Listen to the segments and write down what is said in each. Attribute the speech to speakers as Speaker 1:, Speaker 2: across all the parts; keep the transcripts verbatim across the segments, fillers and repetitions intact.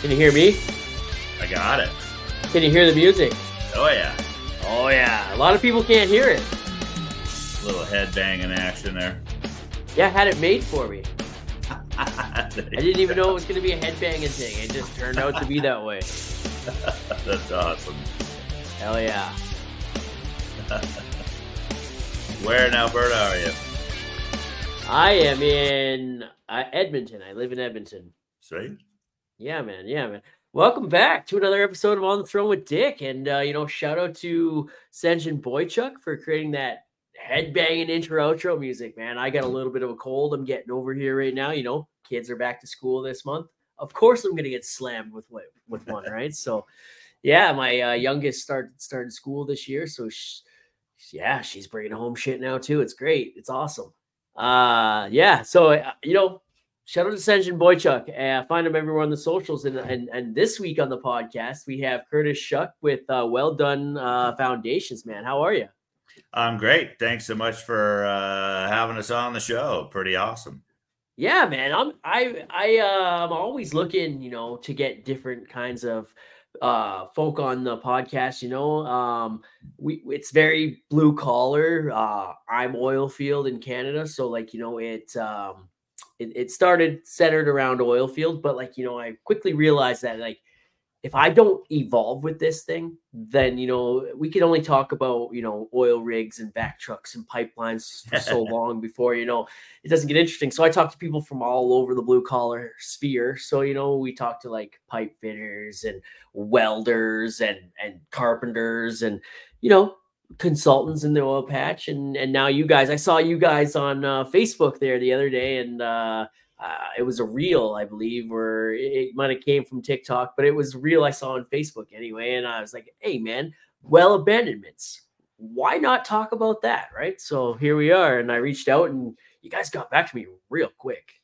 Speaker 1: Can you hear me?
Speaker 2: I got it.
Speaker 1: Can you hear the music?
Speaker 2: Oh, yeah.
Speaker 1: Oh, yeah. A lot of people can't hear it.
Speaker 2: A little head banging action there.
Speaker 1: Yeah, I had it made for me. I didn't even know it was going to be a headbanging thing. It just turned out to be that way.
Speaker 2: That's awesome.
Speaker 1: Hell yeah.
Speaker 2: Where in Alberta are you?
Speaker 1: I am in uh, Edmonton. I live in Edmonton.
Speaker 2: Sweet.
Speaker 1: Yeah, man. Yeah, man. Welcome back to another episode of On the Throne with Dick. And, uh, you know, shout out to Senjin Boychuk for creating that headbanging intro outro music, man. I got a little bit of a cold. I'm getting over here right now. You know, kids are back to school this month. Of course, I'm going to get slammed with with one, right? So, yeah, my uh, youngest started started school this year. So, she, yeah, she's bringing home shit now, too. It's great. It's awesome. Uh, yeah. So, uh, you know, shout out to Senjin Boychuk. Uh, find him everywhere on the socials. And, and and this week on the podcast, we have Curtis Shuck with uh, Well Done uh, Foundations, man. How are you?
Speaker 2: I'm great. Thanks so much for uh, having us on the show. Pretty awesome.
Speaker 1: Yeah, man. I'm I I uh, I'm always looking, you know, to get different kinds of uh folk on the podcast, you know. Um we it's very blue collar. Uh I'm oil field in Canada, so like, you know, it um it, it started centered around oil field, but like, you know, I quickly realized that like if I don't evolve with this thing, then, you know, we can only talk about, you know, oil rigs and back trucks and pipelines for so long before, you know, it doesn't get interesting. So I talk to people from all over the blue collar sphere. So, you know, we talk to like pipe fitters and welders and, and carpenters and, you know, consultants in the oil patch. And, and now you guys, I saw you guys on uh, Facebook there the other day, and, uh, Uh, it was a reel, I believe, or it might have came from TikTok, but it was real I saw on Facebook anyway. And I was like, hey, man, well abandonments. Why not talk about that? Right. So here we are. And I reached out and you guys got back to me real quick.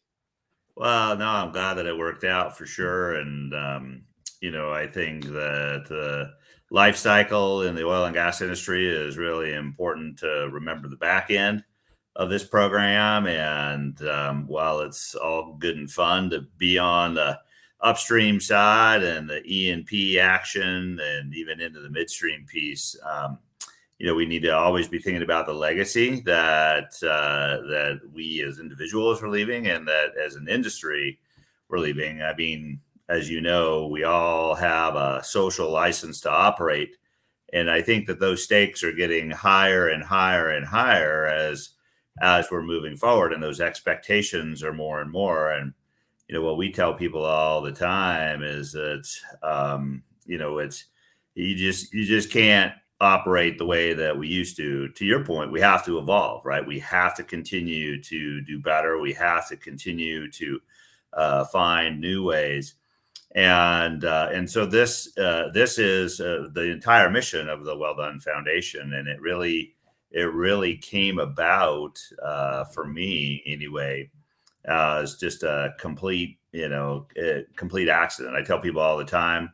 Speaker 2: Well, no, I'm glad that it worked out for sure. And, um, you know, I think that the life cycle in the oil and gas industry is really important to remember the back end of this program. And um, while it's all good and fun to be on the upstream side and the E and P action and even into the midstream piece, um, you know, we need to always be thinking about the legacy that uh, that we as individuals are leaving and that as an industry we're leaving. I mean, as you know, we all have a social license to operate. And I think that those stakes are getting higher and higher and higher as as we're moving forward, and those expectations are more and more. And, you know, what we tell people all the time is that, um, you know, it's, you just, you just can't operate the way that we used to. To your point, we have to evolve, right? We have to continue to do better. We have to continue to uh, find new ways. And, uh, and so this, uh, this is uh, the entire mission of the Well Done Foundation. And it really, It really came about uh, for me anyway, uh, as just a complete, you know, a complete accident. I tell people all the time,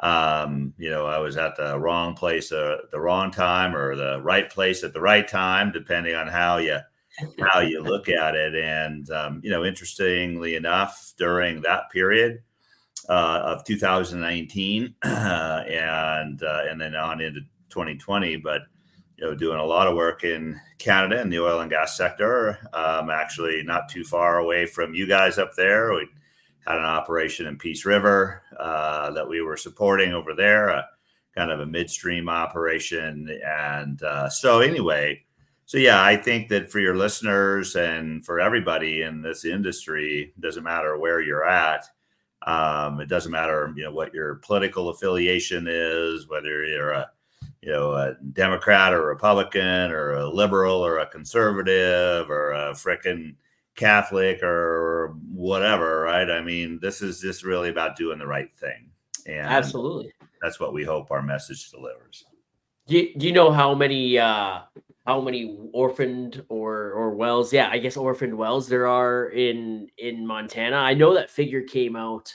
Speaker 2: um, you know, I was at the wrong place uh, at the wrong time, or the right place at the right time, depending on how you how you look at it. And um, you know, interestingly enough, during that period uh, of two thousand nineteen uh, and uh, and then on into twenty twenty, but you know, doing a lot of work in Canada in the oil and gas sector, um, actually not too far away from you guys up there. We had an operation in Peace River uh, that we were supporting over there, a, kind of a midstream operation. And uh, so anyway, so yeah, I think that for your listeners and for everybody in this industry, it doesn't matter where you're at. Um, it doesn't matter, you know, what your political affiliation is, whether you're a you know, a Democrat or Republican or a liberal or a conservative or a frickin' Catholic or whatever, right? I mean, this is just really about doing the right thing. And
Speaker 1: absolutely,
Speaker 2: that's what we hope our message delivers.
Speaker 1: Do you, do you know how many uh, how many orphaned or or wells? Yeah, I guess orphaned wells there are in in Montana. I know that figure came out.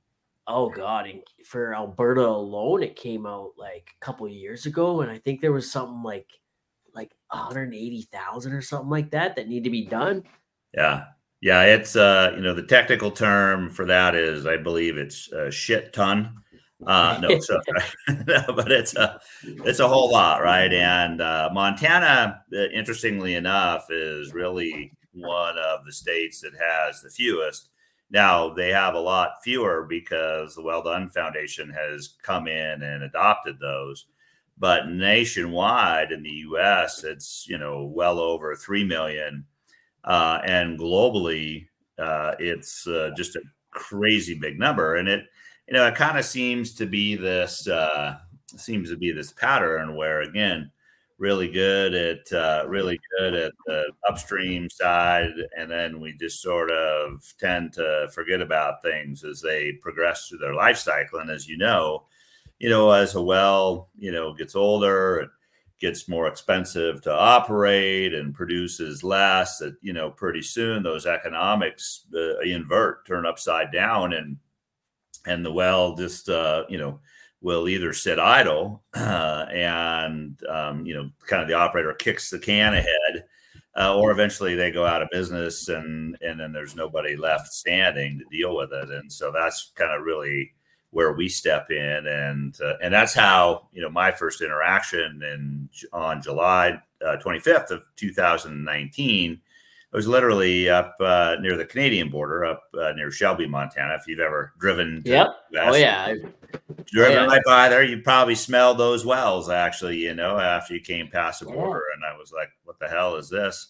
Speaker 1: Oh God! And for Alberta alone, it came out like a couple of years ago, and I think there was something like like one hundred eighty thousand or something like that that need to be done.
Speaker 2: Yeah, Yeah, it's uh, you know, the technical term for that is, I believe it's a shit ton. Uh, no, so no, but it's a it's a whole lot, right? And uh, Montana, uh, interestingly enough, is really one of the states that has the fewest. Now they have a lot fewer because the Well Done Foundation has come in and adopted those. But nationwide in the U S, it's, you know, well over three million. Uh, and globally, uh, it's uh, just a crazy big number. And it, you know, it kind of seems to be this, uh, seems to be this pattern where, again, really good at, uh, really good at the upstream side. And then we just sort of tend to forget about things as they progress through their life cycle. And as you know, you know, as a well, you know, gets older, it gets more expensive to operate and produces less, that, you know, pretty soon those economics uh, invert, turn upside down, and, and the well just, uh, you know, will either sit idle uh, and, um, you know, kind of the operator kicks the can ahead, uh, or eventually they go out of business and, and then there's nobody left standing to deal with it. And so that's kind of really where we step in, and uh, and that's how, you know, my first interaction in on July uh, twenty-fifth of two thousand nineteen, I was literally up uh, near the Canadian border, up uh, near Shelby, Montana. If you've ever driven to
Speaker 1: Yep.
Speaker 2: the U S,
Speaker 1: Oh yeah.
Speaker 2: driven
Speaker 1: oh, yeah.
Speaker 2: right by there, you probably smelled those wells, actually, you know, after you came past the border. Yeah. And I was like, what the hell is this?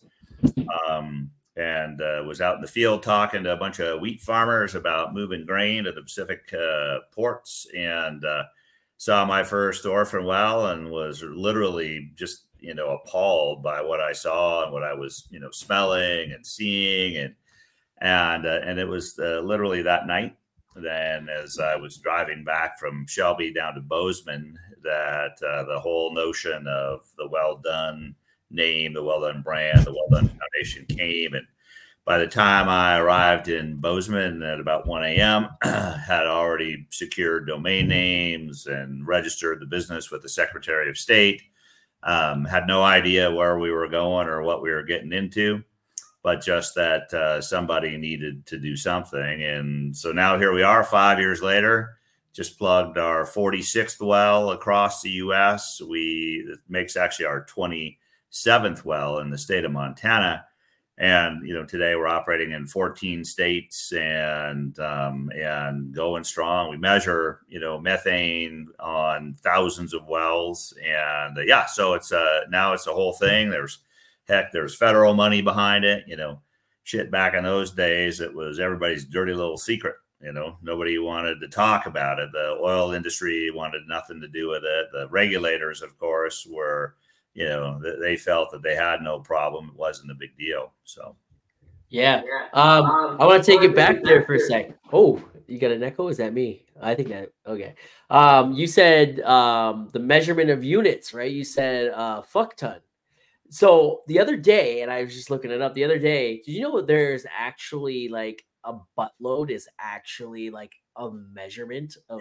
Speaker 2: Um, and uh, was out in the field talking to a bunch of wheat farmers about moving grain to the Pacific uh, ports, and uh, saw my first orphan well and was literally just, you know, appalled by what I saw and what I was, you know, smelling and seeing. And, and, uh, and it was uh, literally that night, then as I was driving back from Shelby down to Bozeman, that uh, the whole notion of the Well Done name, the Well Done brand, the Well Done Foundation came. And by the time I arrived in Bozeman at about one a.m., had already secured domain names and registered the business with the Secretary of State. Um, had no idea where we were going or what we were getting into, but just that uh, somebody needed to do something. And so now here we are five years later, just plugged our forty-sixth well across the U S. We, it makes actually our twenty-seventh well in the state of Montana. And, you know, today we're operating in fourteen states and, um, and going strong. We measure, you know, methane on thousands of wells. And uh, yeah, so it's uh now it's a whole thing. There's heck, there's federal money behind it, you know, shit back in those days. It was everybody's dirty little secret. You know, nobody wanted to talk about it. The oil industry wanted nothing to do with it. The regulators, of course, were, you know, they felt that they had no problem. It wasn't a big deal. So,
Speaker 1: yeah. Um, I want to take it back there for a sec. Oh, you got an echo? Is that me? I think that, okay. Um, you said um, the measurement of units, right? You said uh, fuck ton. So the other day, and I was just looking it up the other day, did you know there's actually like a buttload is actually like a measurement of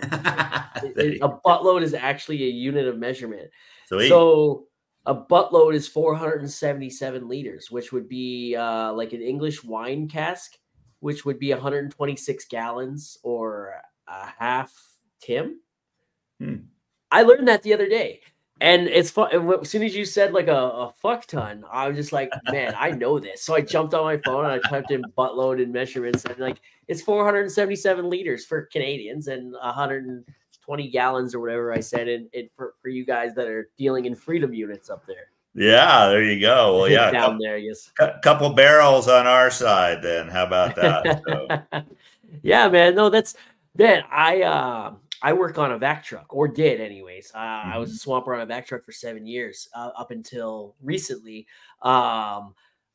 Speaker 1: a buttload is actually a unit of measurement. Sweet. So a buttload is four hundred seventy-seven liters, which would be uh, like an English wine cask, which would be one hundred twenty-six gallons or a half Tim. Hmm. I learned that the other day. And it's fun. As soon as you said like a, a fuck ton, I was just like, man, I know this. So I jumped on my phone and I typed in buttload and measurements, and like it's four hundred seventy-seven liters for Canadians and one hundred twenty gallons or whatever I said in it for, for you guys that are dealing in freedom units up there.
Speaker 2: Yeah, there you go. Well, yeah,
Speaker 1: down
Speaker 2: couple,
Speaker 1: there, yes.
Speaker 2: A couple barrels on our side. Then how about that? So.
Speaker 1: Yeah, man. No, that's man. I uh, I work on a vac truck, or did anyways. Uh, mm-hmm. I was a swamper on a vac truck for seven years uh, up until recently. Um,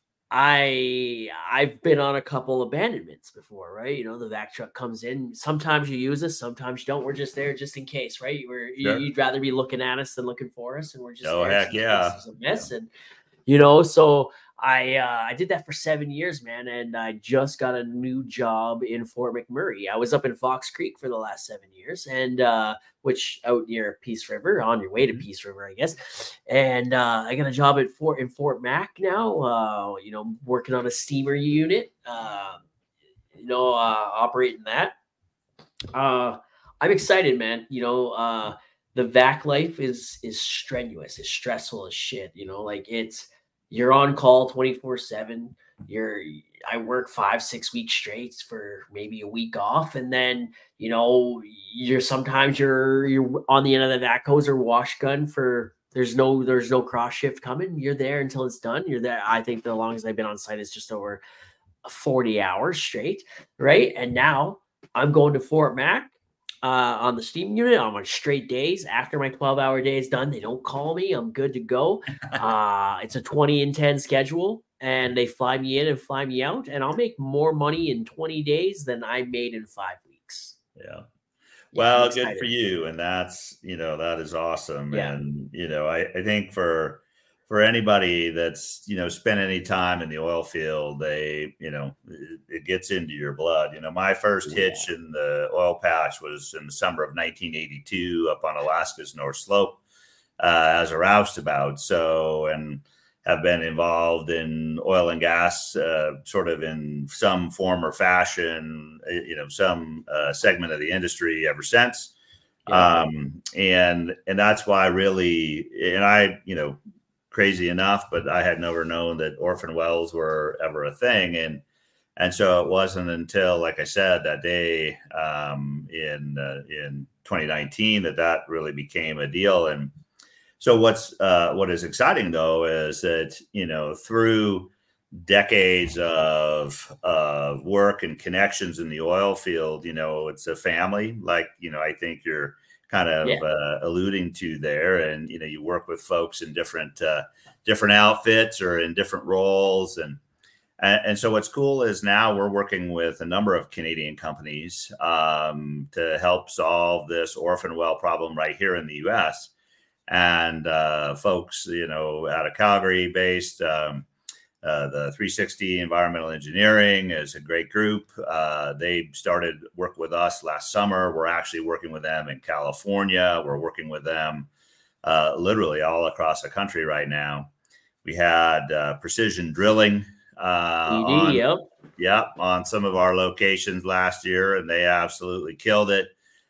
Speaker 1: I I've been on a couple abandonments before, right? You know, the vac truck comes in. Sometimes you use us, sometimes you don't. We're just there just in case, right? We're sure. You'd rather be looking at us than looking for us, and we're just
Speaker 2: oh
Speaker 1: there
Speaker 2: heck yeah,
Speaker 1: a mess, yeah. And you know, so I uh, I did that for seven years, man, and I just got a new job in Fort McMurray. I was up in Fox Creek for the last seven years, and uh, which out near Peace River, on your way to
Speaker 2: Mhm.
Speaker 1: Peace River, I guess. And uh, I got a job at Fort in Fort Mac now. Uh, you know, working on a steamer unit. Uh, you know, uh, operating that. Uh, I'm excited, man. You know, uh, the vac life is is strenuous. It's stressful as shit. You know, like it's you're on call twenty-four seven. You're I work five, six weeks straight for maybe a week off. And then, you know, you're sometimes you're you're on the end of the vac hose or wash gun for there's no there's no cross shift coming. You're there until it's done. You're there. I think the longest I've been on site is just over forty hours straight, right? And now I'm going to Fort Mac uh, on the steam unit. I'm on straight days. After my twelve hour day is done, they don't call me. I'm good to go. Uh, it's a twenty and ten schedule, and they fly me in and fly me out, and I'll make more money in twenty days than I made in five weeks.
Speaker 2: Yeah.
Speaker 1: Yeah, I'm
Speaker 2: Well, good
Speaker 1: excited.
Speaker 2: for you. And that's, you know, that is awesome.
Speaker 1: Yeah.
Speaker 2: And, you know, I, I think for for anybody that's, you know, spent any time in the oil field, they, you know, it, it gets into your blood. You know, my first
Speaker 1: Yeah.
Speaker 2: hitch in the oil patch was in the summer of nineteen eighty-two up on Alaska's North Slope uh, as a roustabout. So, and have been involved in oil and gas, uh, sort of in some form or fashion, you know, some uh, segment of the industry ever since.
Speaker 1: Yeah.
Speaker 2: Um, and and that's why really, and I, you know, crazy enough, but I had never known that orphan wells were ever a thing, and and so it wasn't until, like I said, that day um, in uh, in twenty nineteen that that really became a deal. And so what's uh, what is exciting though is that, you know, through decades of of work and connections in the oil field, you know, it's a family, like, you know, I think you're kind
Speaker 1: Yeah.
Speaker 2: of uh, alluding to there. And, you know, you work with folks in different uh, different outfits or in different roles. And and, and so what's cool is now we're working with a number of Canadian companies um, to help solve this orphan well problem right here in the U S. And uh, folks, you know, out of Calgary based, um, uh, the three sixty Environmental Engineering is a great group. Uh, they started work with us last summer. We're actually working with them in California. We're working with them uh, literally all across the country right now. We had uh, Precision Drilling uh,
Speaker 1: E D,
Speaker 2: on,
Speaker 1: yep.
Speaker 2: yeah, on some of our locations last year, and they absolutely killed it.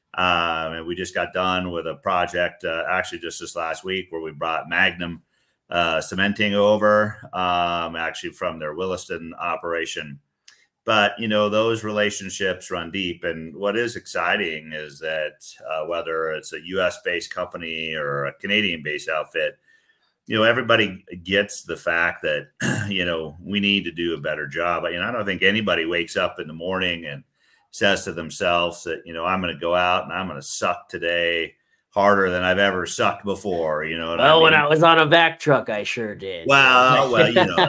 Speaker 2: Um, and we just got done with a project uh, actually just this last week where we brought Magnum uh, cementing over, um, actually from their Williston operation. But, you know, those relationships run deep. And what is exciting is that uh, whether it's a U S based company or a Canadian based outfit, you know, everybody gets the fact that, you know, we need to do a better job. You know, I don't think anybody wakes up in the morning and says to themselves that, you know, I'm going to go out and I'm going to suck today harder than I've ever sucked before. You know what
Speaker 1: Well,
Speaker 2: I mean?
Speaker 1: when I was on a vac truck, I sure did.
Speaker 2: Well, well, you know,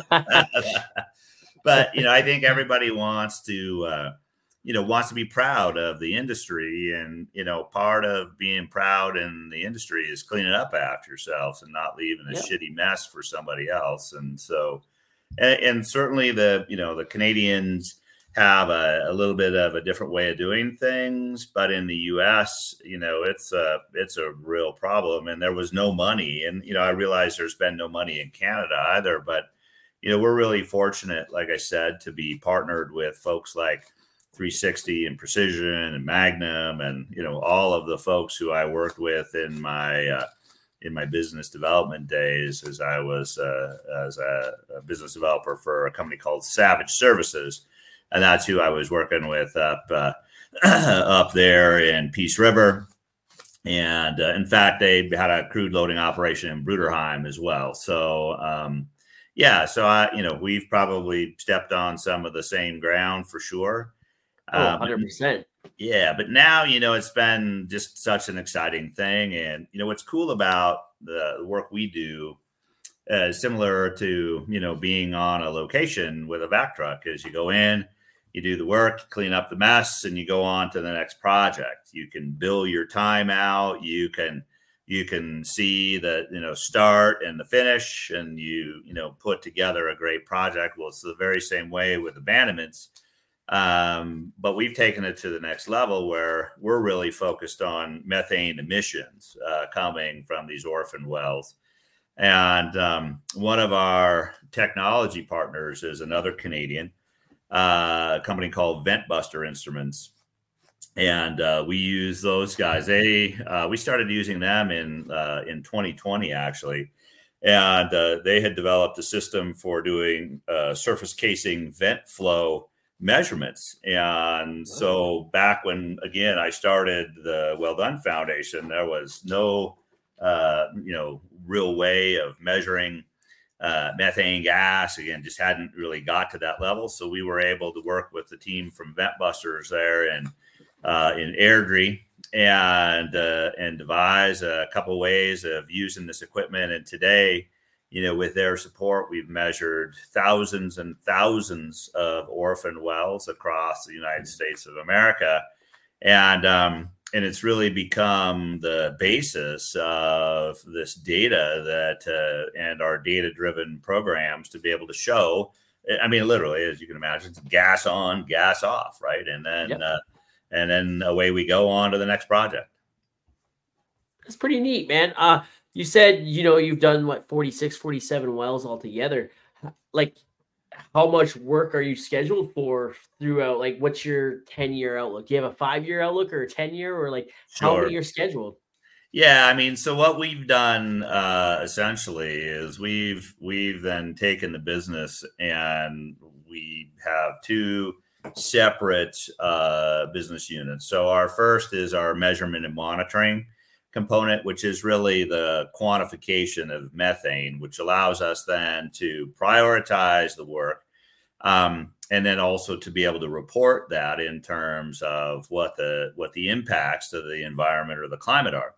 Speaker 2: but, you know, I think everybody wants to, uh, you know, wants to be proud of the industry. And, you know, part of being proud in the industry is cleaning up after yourselves and not leaving a
Speaker 1: Yeah.
Speaker 2: shitty mess for somebody else. And so, and, and certainly the, you know, the Canadians have a, a little bit of a different way of doing things, but in the U S, you know, it's a, it's a real problem. And there was no money. And, you know, I realize there's been no money in Canada either, but, you know, we're really fortunate, like I said, to be partnered with folks like three sixty and Precision and Magnum, and, you know, all of the folks who I worked with in my, uh, in my business development days as I was uh, as a, a business developer for a company called Savage Services. And that's who I was working with up uh, up there in Peace River. And uh, in fact, they had a crude loading operation in Bruderheim as well. So, um, yeah, so I, you know, we've probably stepped on some of the same ground for sure.
Speaker 1: Oh,
Speaker 2: Um,
Speaker 1: one hundred percent.
Speaker 2: yeah, but now, you know, it's been just such an exciting thing. And, you know, what's cool about the work we do, uh, similar to, you know, being on a location with a vac truck, is you go in, you do the work, clean up the mess, and you go on to the next project. You can bill your time out. You can you can see the, you know, start and the finish, and you, you know, put together a great project. Well, it's the very same way with abandonments. Um, but we've taken it to the next level where we're really focused on methane emissions uh, coming from these orphan wells. And um, one of our technology partners is another Canadian uh, company called VentBuster Instruments. And uh, we use those guys. They uh, we started using them in uh, in twenty twenty, actually. And uh, they had developed a system for doing uh, surface casing vent flow measurements. And so back when, again, I started the Well Done Foundation, there was no, uh, you know, real way of measuring uh, methane gas. Again, just hadn't really got to that level. So we were able to work with the team from VentBusters there and uh, in Airdrie and uh, and devise a couple ways of using this equipment. And today, you know, with their support, we've measured thousands and thousands of orphan wells across the United States of America. And, um, and it's really become the basis of this data that, uh, and our data-driven programs to be able to show, I mean, literally, as you can imagine, it's gas on, gas off, right? And then, yep. uh, and then away we go on to the next project.
Speaker 1: That's pretty neat, man. Uh, You said, you know, you've done what, forty-six, forty-seven wells altogether. Like, how much work are you scheduled for throughout? Like, what's your ten year outlook? Do you have a five year outlook or a ten year, or like
Speaker 2: Sure.
Speaker 1: how many are scheduled?
Speaker 2: Yeah, I mean, so what we've done uh, essentially is we've we've then taken the business and we have two separate uh, business units. So our first is our measurement and monitoring component, which is really the quantification of methane, which allows us then to prioritize the work um, and then also to be able to report that in terms of what the what the impacts of the environment or the climate are.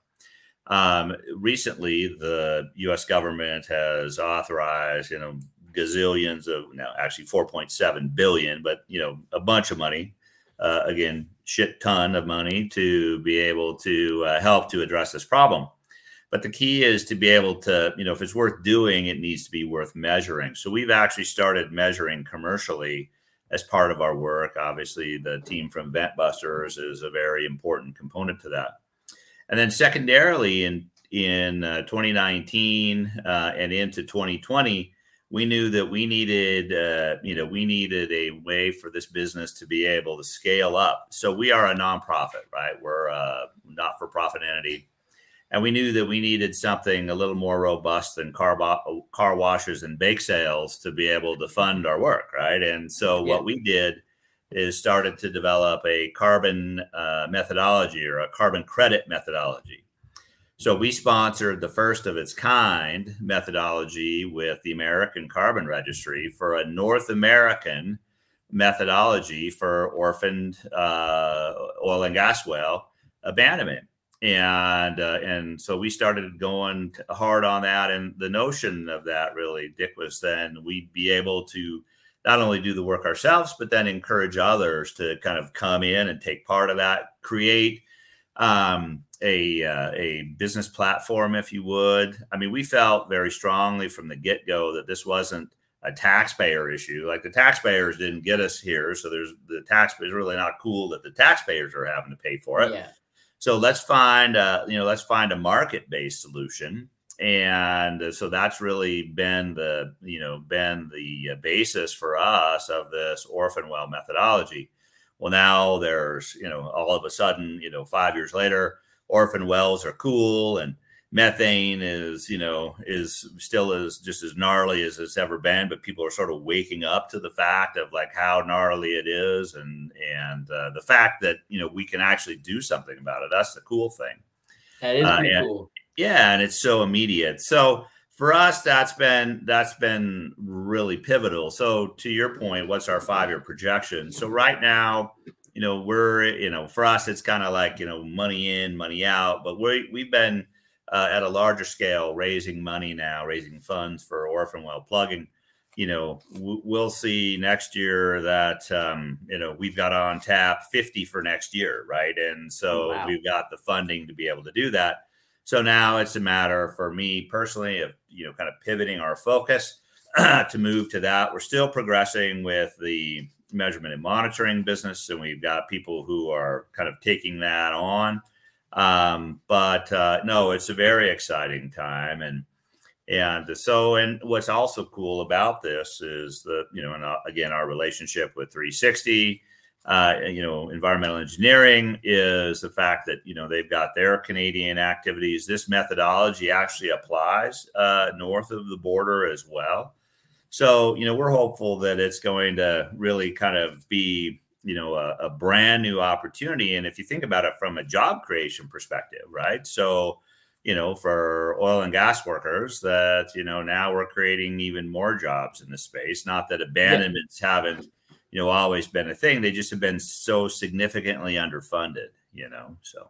Speaker 2: Um, recently, the U S government has authorized, you know, gazillions of, now actually four point seven billion, but, you know, a bunch of money, uh, again, shit ton of money to be able to uh, help to address this problem. But the key is to be able to, you know, if it's worth doing, it needs to be worth measuring. So we've actually started measuring commercially as part of our work. Obviously, the team from VentBusters is a very important component to that. And then secondarily, in in uh, twenty nineteen uh, and into twenty twenty, we knew that we needed, uh, you know, we needed a way for this business to be able to scale up. So we are a nonprofit, right? We're a not-for-profit entity. And we knew that we needed something a little more robust than car, bo- car washes and bake sales to be able to fund our work, right? And so yeah. what we did is started to develop a carbon uh, methodology or a carbon credit methodology. So we sponsored the first of its kind methodology with the American Carbon Registry for a North American methodology for orphaned uh, oil and gas well abandonment. And uh, and so we started going hard on that. And the notion of that really, Dick, was then we'd be able to not only do the work ourselves, but then encourage others to kind of come in and take part of that, create um, a uh, a business platform, if you would. I mean, we felt very strongly from the get-go that this wasn't a taxpayer issue. Like, the taxpayers didn't get us here. So there's the taxpayers really not cool that the taxpayers are having to pay for it.
Speaker 1: Yeah.
Speaker 2: So let's find, uh, you know, let's find a market-based solution. And so that's really been the, you know, been the basis for us of this orphan well methodology. Well, now there's, you know, all of a sudden, you know, five years later, orphan wells are cool and methane is, you know, is still as just as gnarly as it's ever been. But people are sort of waking up to the fact of like how gnarly it is, and and uh, the fact that, you know, we can actually do something about it. That's the cool thing.
Speaker 1: That is pretty
Speaker 2: uh, and,
Speaker 1: cool.
Speaker 2: Yeah, and it's so immediate. So for us, that's been that's been really pivotal. So to your point, what's our five-year projection? So right now, you know, we're, you know, for us, it's kind of like, you know, money in, money out. But we we've been uh, at a larger scale raising money now, raising funds for orphan well plugging. You know, w- we'll see next year that, um, you know, we've got on tap fifty for next year, right? And so
Speaker 1: oh, wow.
Speaker 2: we've got the funding to be able to do that. So now it's a matter for me personally of, you know, kind of pivoting our focus to move to that. We're still progressing with the measurement and monitoring business, and we've got people who are kind of taking that on. Um, but uh, no, it's a very exciting time. And And so, and what's also cool about this is that, you know, and uh, again, our relationship with three sixty, uh, you know, environmental engineering is the fact that, you know, they've got their Canadian activities. This methodology actually applies uh, north of the border as well. So, you know, we're hopeful that it's going to really kind of be, you know, a, a brand new opportunity. And if you think about it from a job creation perspective, right? So, you know, for oil and gas workers that, you know, now we're creating even more jobs in the space. Not that abandonments yeah. haven't, you know, always been a thing. They just have been so significantly underfunded, you know, so.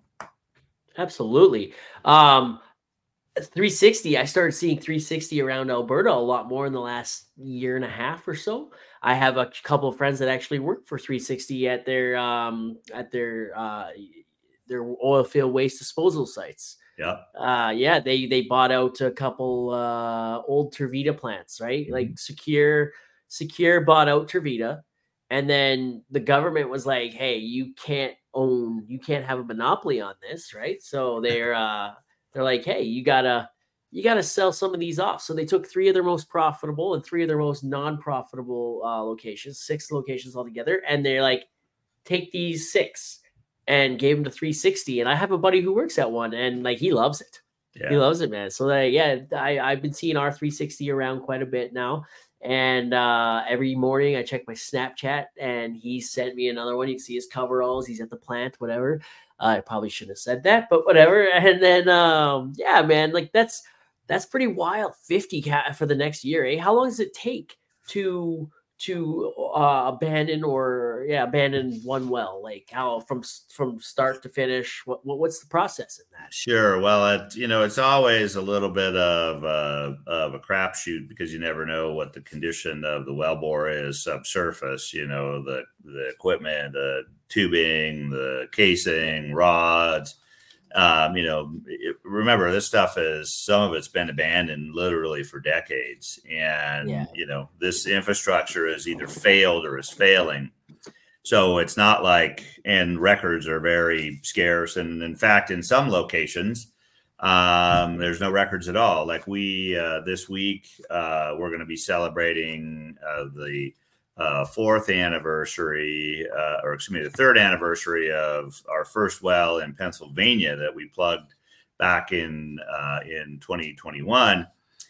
Speaker 1: Absolutely. Um, three sixty, I started seeing three sixty around Alberta a lot more in the last year and a half or so. I have a couple of friends that actually work for three sixty at their, um, at their, uh, their oil field waste disposal sites.
Speaker 2: Yeah.
Speaker 1: Uh, yeah. They, they bought out a couple, uh, old Tervita plants, right? Mm-hmm. Like Secure, Secure bought out Tervita. And then the government was like, hey, you can't own, you can't have a monopoly on this. Right. So they're, uh, they're like, hey, you gotta, you gotta sell some of these off. So they took three of their most profitable and three of their most non-profitable uh, locations, six locations altogether. And they're like, take these six and gave them to three sixty. And I have a buddy who works at one and like, he loves it. Yeah. He loves it, man. So like, yeah, I, I've been seeing R three sixty around quite a bit now. And uh, every morning I check my Snapchat and he sent me another one. You can see his coveralls. He's at the plant, whatever. Uh, I probably shouldn't have said that, but whatever. And then, um, yeah, man, like that's, that's pretty wild. fifty cat for the next year. Eh? How long does it take to, to uh, abandon or yeah, abandon one well? Like how from, from start to finish, what, what what's the process in that?
Speaker 2: Sure. Well, it, you know, it's always a little bit of, uh, of a crapshoot because you never know what the condition of the wellbore is subsurface, you know, the, the equipment, the tubing, the casing, rods. Um, you know, it, remember this stuff is, some of it's been abandoned literally for decades. And, yeah. you know, this infrastructure is either failed or is failing. So it's not like, and records are very scarce. And in fact, in some locations, um, there's no records at all. Like we, uh, this week, uh, we're going to be celebrating uh, the Uh, fourth anniversary, uh, or excuse me, the third anniversary of our first well in Pennsylvania that we plugged back in uh, in twenty twenty-one,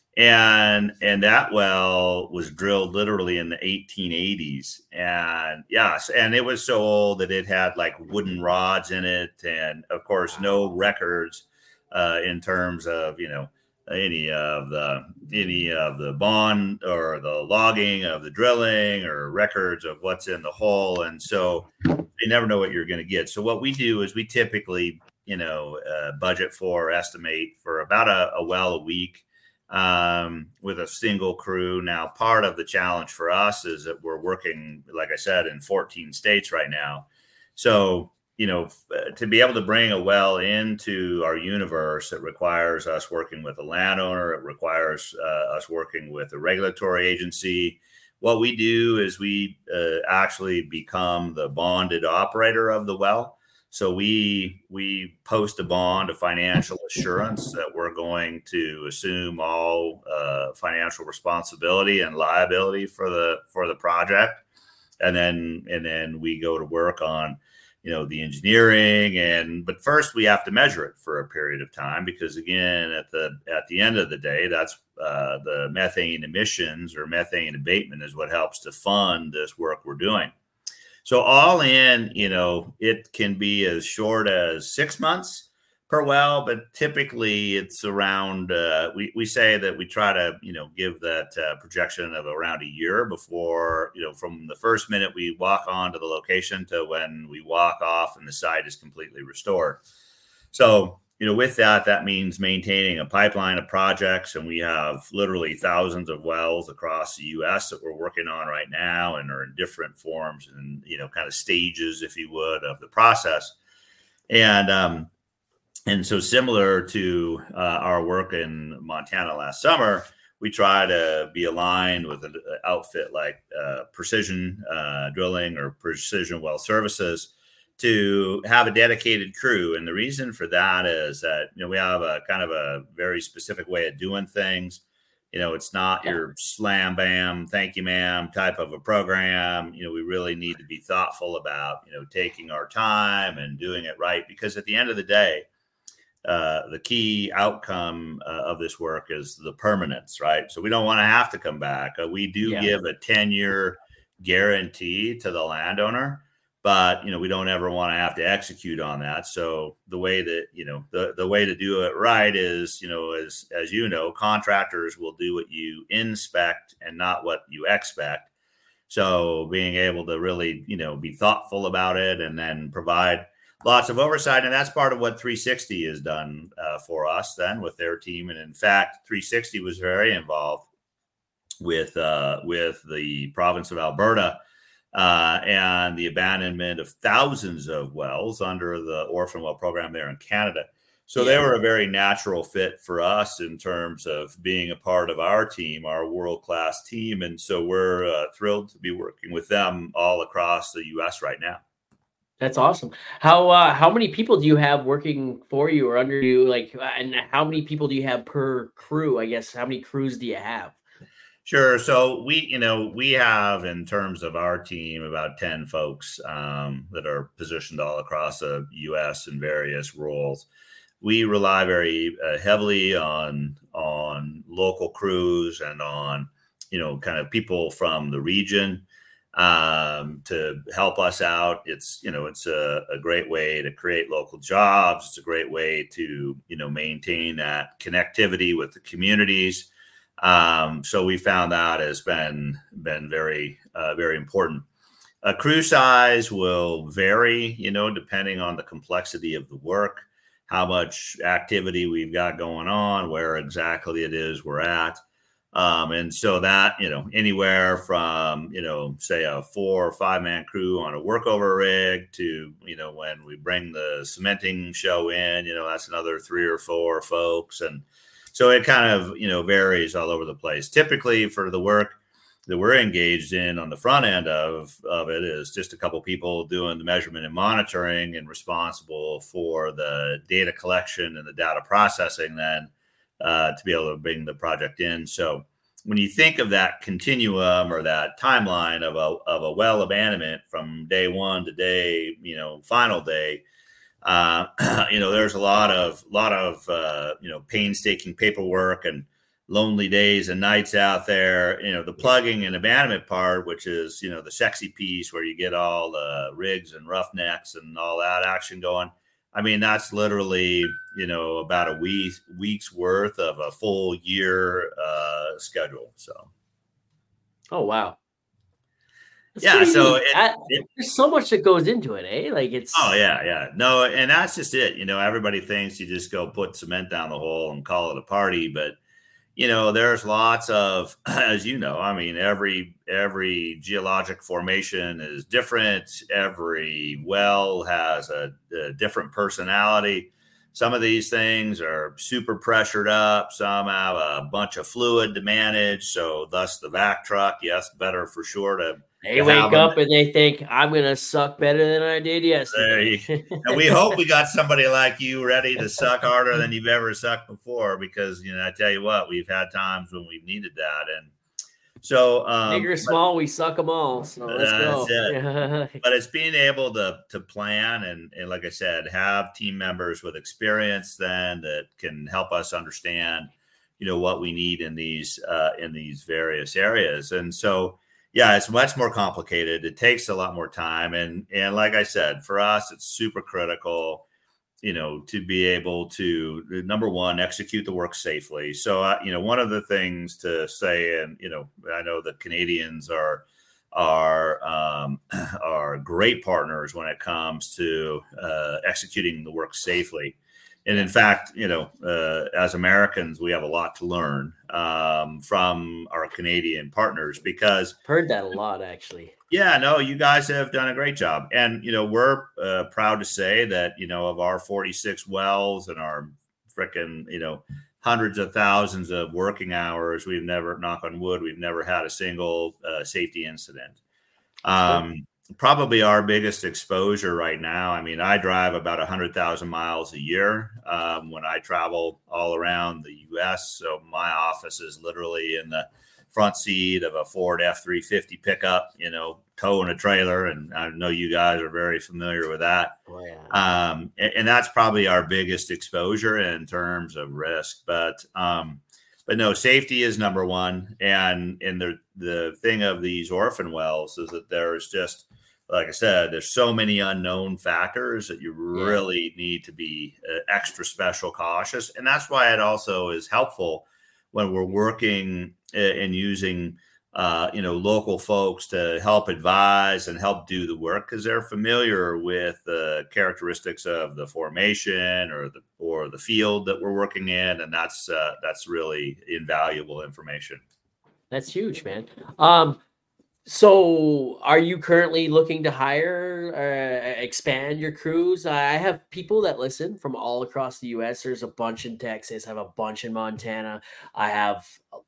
Speaker 2: and and that well was drilled literally in the eighteen eighties, and yes, and it was so old that it had like wooden rods in it, and of course no records uh, in terms of you know. any of the any of the bond or the logging of the drilling or records of what's in the hole. And so you never know what you're going to get. So what we do is we typically, you know, uh, budget for, estimate for about a, a well a week um, with a single crew. Now, part of the challenge for us is that we're working, like I said, in fourteen states right now. So you know, to be able to bring a well into our universe, it requires us working with a landowner. It requires uh, us working with a regulatory agency. What we do is we uh, actually become the bonded operator of the well. So we we post a bond, a financial assurance that we're going to assume all uh, financial responsibility and liability for the for the project, and then and then we go to work on you know, the engineering and, but first we have to measure it for a period of time because again, at the, at the end of the day, that's uh, the methane emissions or methane abatement is what helps to fund this work we're doing. So all in, you know, it can be as short as six months per well, but typically it's around, uh, we, we say that we try to, you know, give that uh, projection of around a year before, you know, from the first minute we walk onto the location to when we walk off and the site is completely restored. So, you know, with that, that means maintaining a pipeline of projects. And we have literally thousands of wells across the U S that we're working on right now and are in different forms and, you know, kind of stages, if you would, of the process. And, um, and so similar to uh, our work in Montana last summer, we try to be aligned with an outfit like uh, Precision uh, Drilling or Precision Well Services to have a dedicated crew. And the reason for that is that, you know, we have a kind of a very specific way of doing things. You know, it's not
Speaker 1: Yeah.
Speaker 2: your slam bam, thank you, ma'am type of a program. You know, we really need to be thoughtful about, you know, taking our time and doing it right, because at the end of the day, uh, the key outcome uh, of this work is the permanence, right? So we don't want to have to come back. Uh, we do
Speaker 1: Yeah.
Speaker 2: give a ten year guarantee to the landowner, but, you know, we don't ever want to have to execute on that. So the way that, you know, the, the way to do it right is, you know, as, as you know, contractors will do what you inspect and not what you expect. So being able to really, you know, be thoughtful about it and then provide lots of oversight. And that's part of what three sixty has done uh, for us then with their team. And in fact, three sixty was very involved with, uh, with the province of Alberta uh, and the abandonment of thousands of wells under the orphan well program there in Canada. So
Speaker 1: Yeah.
Speaker 2: they were a very natural fit for us in terms of being a part of our team, our world-class team. And so we're uh, thrilled to be working with them all across the U S right now.
Speaker 1: That's awesome. How uh, how many people do you have working for you or under you? Like, and how many people do you have per crew? I guess how many crews do you have?
Speaker 2: Sure. So we, you know, we have in terms of our team about ten folks um, that are positioned all across the U S in various roles. We rely very uh, heavily on on local crews and on, you know, kind of people from the region um, to help us out. It's, you know, it's a, a great way to create local jobs. It's a great way to, you know, maintain that connectivity with the communities. Um, so we found that has been been very, uh, very important. A crew size will vary, you know, depending on the complexity of the work, how much activity we've got going on, where exactly it is we're at. Um, and so that, you know, anywhere from, you know, say a four or five man crew on a workover rig to, you know, when we bring the cementing show in, you know, that's another three or four folks. And so it kind of, you know, varies all over the place. Typically for the work that we're engaged in on the front end of, of it is just a couple people doing the measurement and monitoring and responsible for the data collection and the data processing then uh, to be able to bring the project in. So when you think of that continuum or that timeline of a, of a well abandonment from day one to day, you know, final day, uh, you know, there's a lot of, lot of, uh, you know, painstaking paperwork and lonely days and nights out there. You know, the plugging and abandonment part, which is, you know, the sexy piece where you get all the rigs and roughnecks and all that action going. I mean, that's literally, you know, about a week, week's worth of a full year uh, schedule. So.
Speaker 1: Oh, wow. That's
Speaker 2: Yeah. So it,
Speaker 1: I,
Speaker 2: it,
Speaker 1: there's so much that goes into it, eh? Like it's.
Speaker 2: Oh yeah, yeah. No, and that's just it. You know, everybody thinks you just go put cement down the hole and call it a party, but you know, there's lots of, as you know, I mean, every every geologic formation is different. Every well has a, a different personality. Some of these things are super pressured up. Some have a bunch of fluid to manage. So thus the vac truck, yes, better for sure to.
Speaker 1: They wake up and they think, I'm going to suck better than I did yesterday.
Speaker 2: And we hope we got somebody like you ready to suck harder than you've ever sucked before, because, you know, I tell you what, we've had times when we've needed that. And so, um,
Speaker 1: big or small, but, we suck them all. So let's go.
Speaker 2: It. But it's being able to, to plan and, and, like I said, have team members with experience then that can help us understand, you know, what we need in these, uh, in these various areas. And so, yeah, it's much more complicated. It takes a lot more time. And, and like I said, for us, it's super critical, you know, to be able to, number one, execute the work safely. So, uh, you know, one of the things to say, and, you know, I know the Canadians are, are, um, are great partners when it comes to uh, executing the work safely. and in fact, you know, uh, as Americans, we have a lot to learn um, from our Canadian partners because
Speaker 1: heard that a lot, actually.
Speaker 2: Yeah, no, you guys have done a great job. And, you know, we're uh, proud to say that, you know, of our forty-six wells and our frickin', you know, hundreds of thousands of working hours, we've never, knock on wood, we've never had a single uh, safety incident. Um, probably our biggest exposure right now. I mean, I drive about one hundred thousand miles a year um, when I travel all around the U S. So my office is literally in the front seat of a Ford F three fifty pickup, you know, towing a trailer. And I know you guys are very familiar with that.
Speaker 1: Oh, yeah.
Speaker 2: Um, and, and that's probably our biggest exposure in terms of risk. But, um, but no, safety is number one. And, and the, the thing of these orphan wells is that there's just, like I said, there's so many unknown factors that you really yeah. need to be uh, extra special cautious. And that's why it also is helpful when we're working and using, uh, you know, local folks to help advise and help do the work because they're familiar with the characteristics of the formation or the or the field that we're working in, and that's uh, that's really invaluable information.
Speaker 1: That's huge, man. Um, so, are you currently looking to hire, uh, expand your crews? I have people that listen from all across the U S. There's a bunch in Texas. I have a bunch in Montana. I have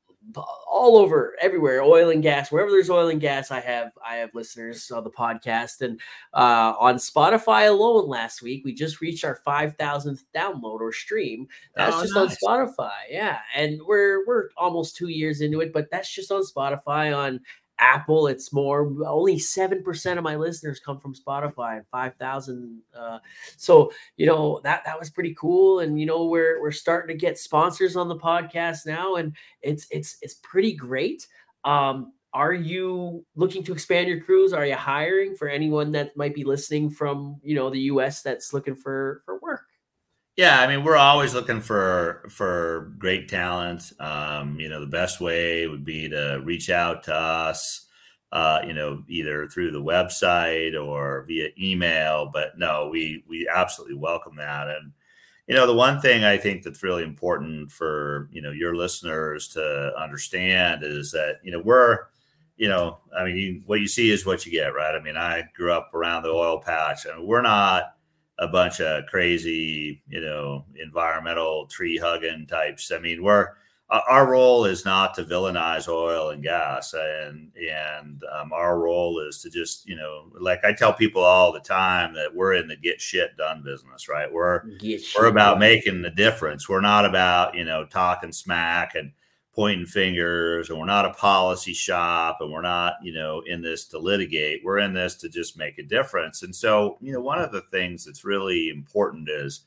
Speaker 1: all over, everywhere, oil and gas. Wherever there's oil and gas, I have I have listeners on the podcast. And uh, on Spotify alone, last week we just reached our five thousandth download or stream. That's oh, just nice. On Spotify, yeah. And we're we're almost two years into it, but that's just on Spotify. On Apple, it's more. Only seven percent of my listeners come from Spotify, and five thousand. Uh, so you know that that was pretty cool. And you know we're we're starting to get sponsors on the podcast now, and it's it's it's pretty great. Um, are you looking to expand your crews? Are you hiring for anyone that might be listening from you know the U S that's looking for for work?
Speaker 2: Yeah, I mean, we're always looking for for great talent. Um, you know, the best way would be to reach out to us, uh, you know, either through the website or via email. But no, we we absolutely welcome that. And you know, the one thing I think that's really important for you know your listeners to understand is that you know we're, you know, I mean, you, what you see is what you get, right? I mean, I grew up around the oil patch, and we're not a bunch of crazy, you know, environmental tree hugging types. I mean, we're, our role is not to villainize oil and gas. And, and um, our role is to just, you know, like I tell people all the time that we're in the get shit done business, right? We're, we're about done. Making the difference. We're not about, you know, talking smack and pointing fingers, and we're not a policy shop, and we're not, you know, in this to litigate. We're in this to just make a difference. And so, you know, one of the things that's really important is,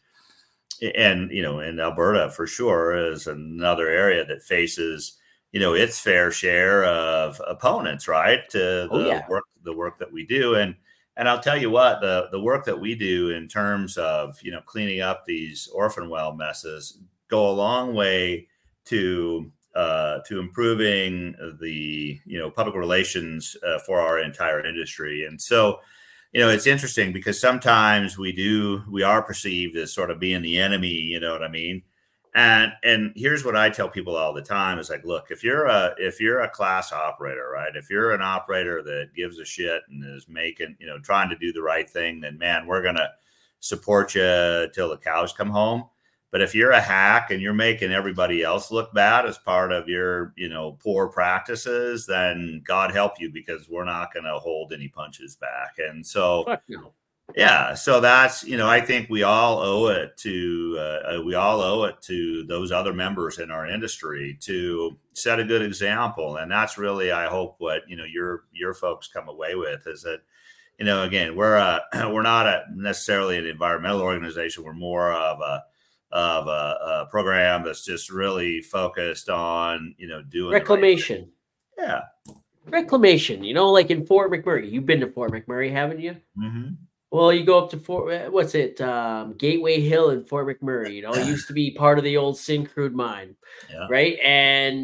Speaker 2: and, you know, in Alberta for sure is another area that faces, you know, its fair share of opponents, right? To the oh, yeah. work, the work that we do. And, and I'll tell you what, the, the work that we do in terms of, you know, cleaning up these orphan well messes go a long way to, Uh, to improving the, you know, public relations uh, for our entire industry. And so, you know, it's interesting because sometimes we do, we are perceived as sort of being the enemy, you know what I mean? And, and here's what I tell people all the time is like, look, if you're a, if you're a class operator, right? If you're an operator that gives a shit and is making, you know, trying to do the right thing, then man, we're going to support you till the cows come home. But if you're a hack and you're making everybody else look bad as part of your, you know, poor practices, then God help you, because we're not going to hold any punches back. And so, Fuck no. yeah, so that's, you know, I think we all owe it to, uh, we all owe it to those other members in our industry to set a good example. And that's really, I hope, what, you know, your, your folks come away with is that, you know, again, we're a, we're not a necessarily an environmental organization. We're more of a, of a, a program that's just really focused on, you know, doing
Speaker 1: reclamation.
Speaker 2: Right yeah.
Speaker 1: Reclamation, you know, like in Fort McMurray. You've been to Fort McMurray, haven't you?
Speaker 2: Mm-hmm.
Speaker 1: Well, you go up to Fort, what's it? Um, Gateway Hill in Fort McMurray, you know, it used to be part of the old Syncrude mine.
Speaker 2: Yeah.
Speaker 1: Right. And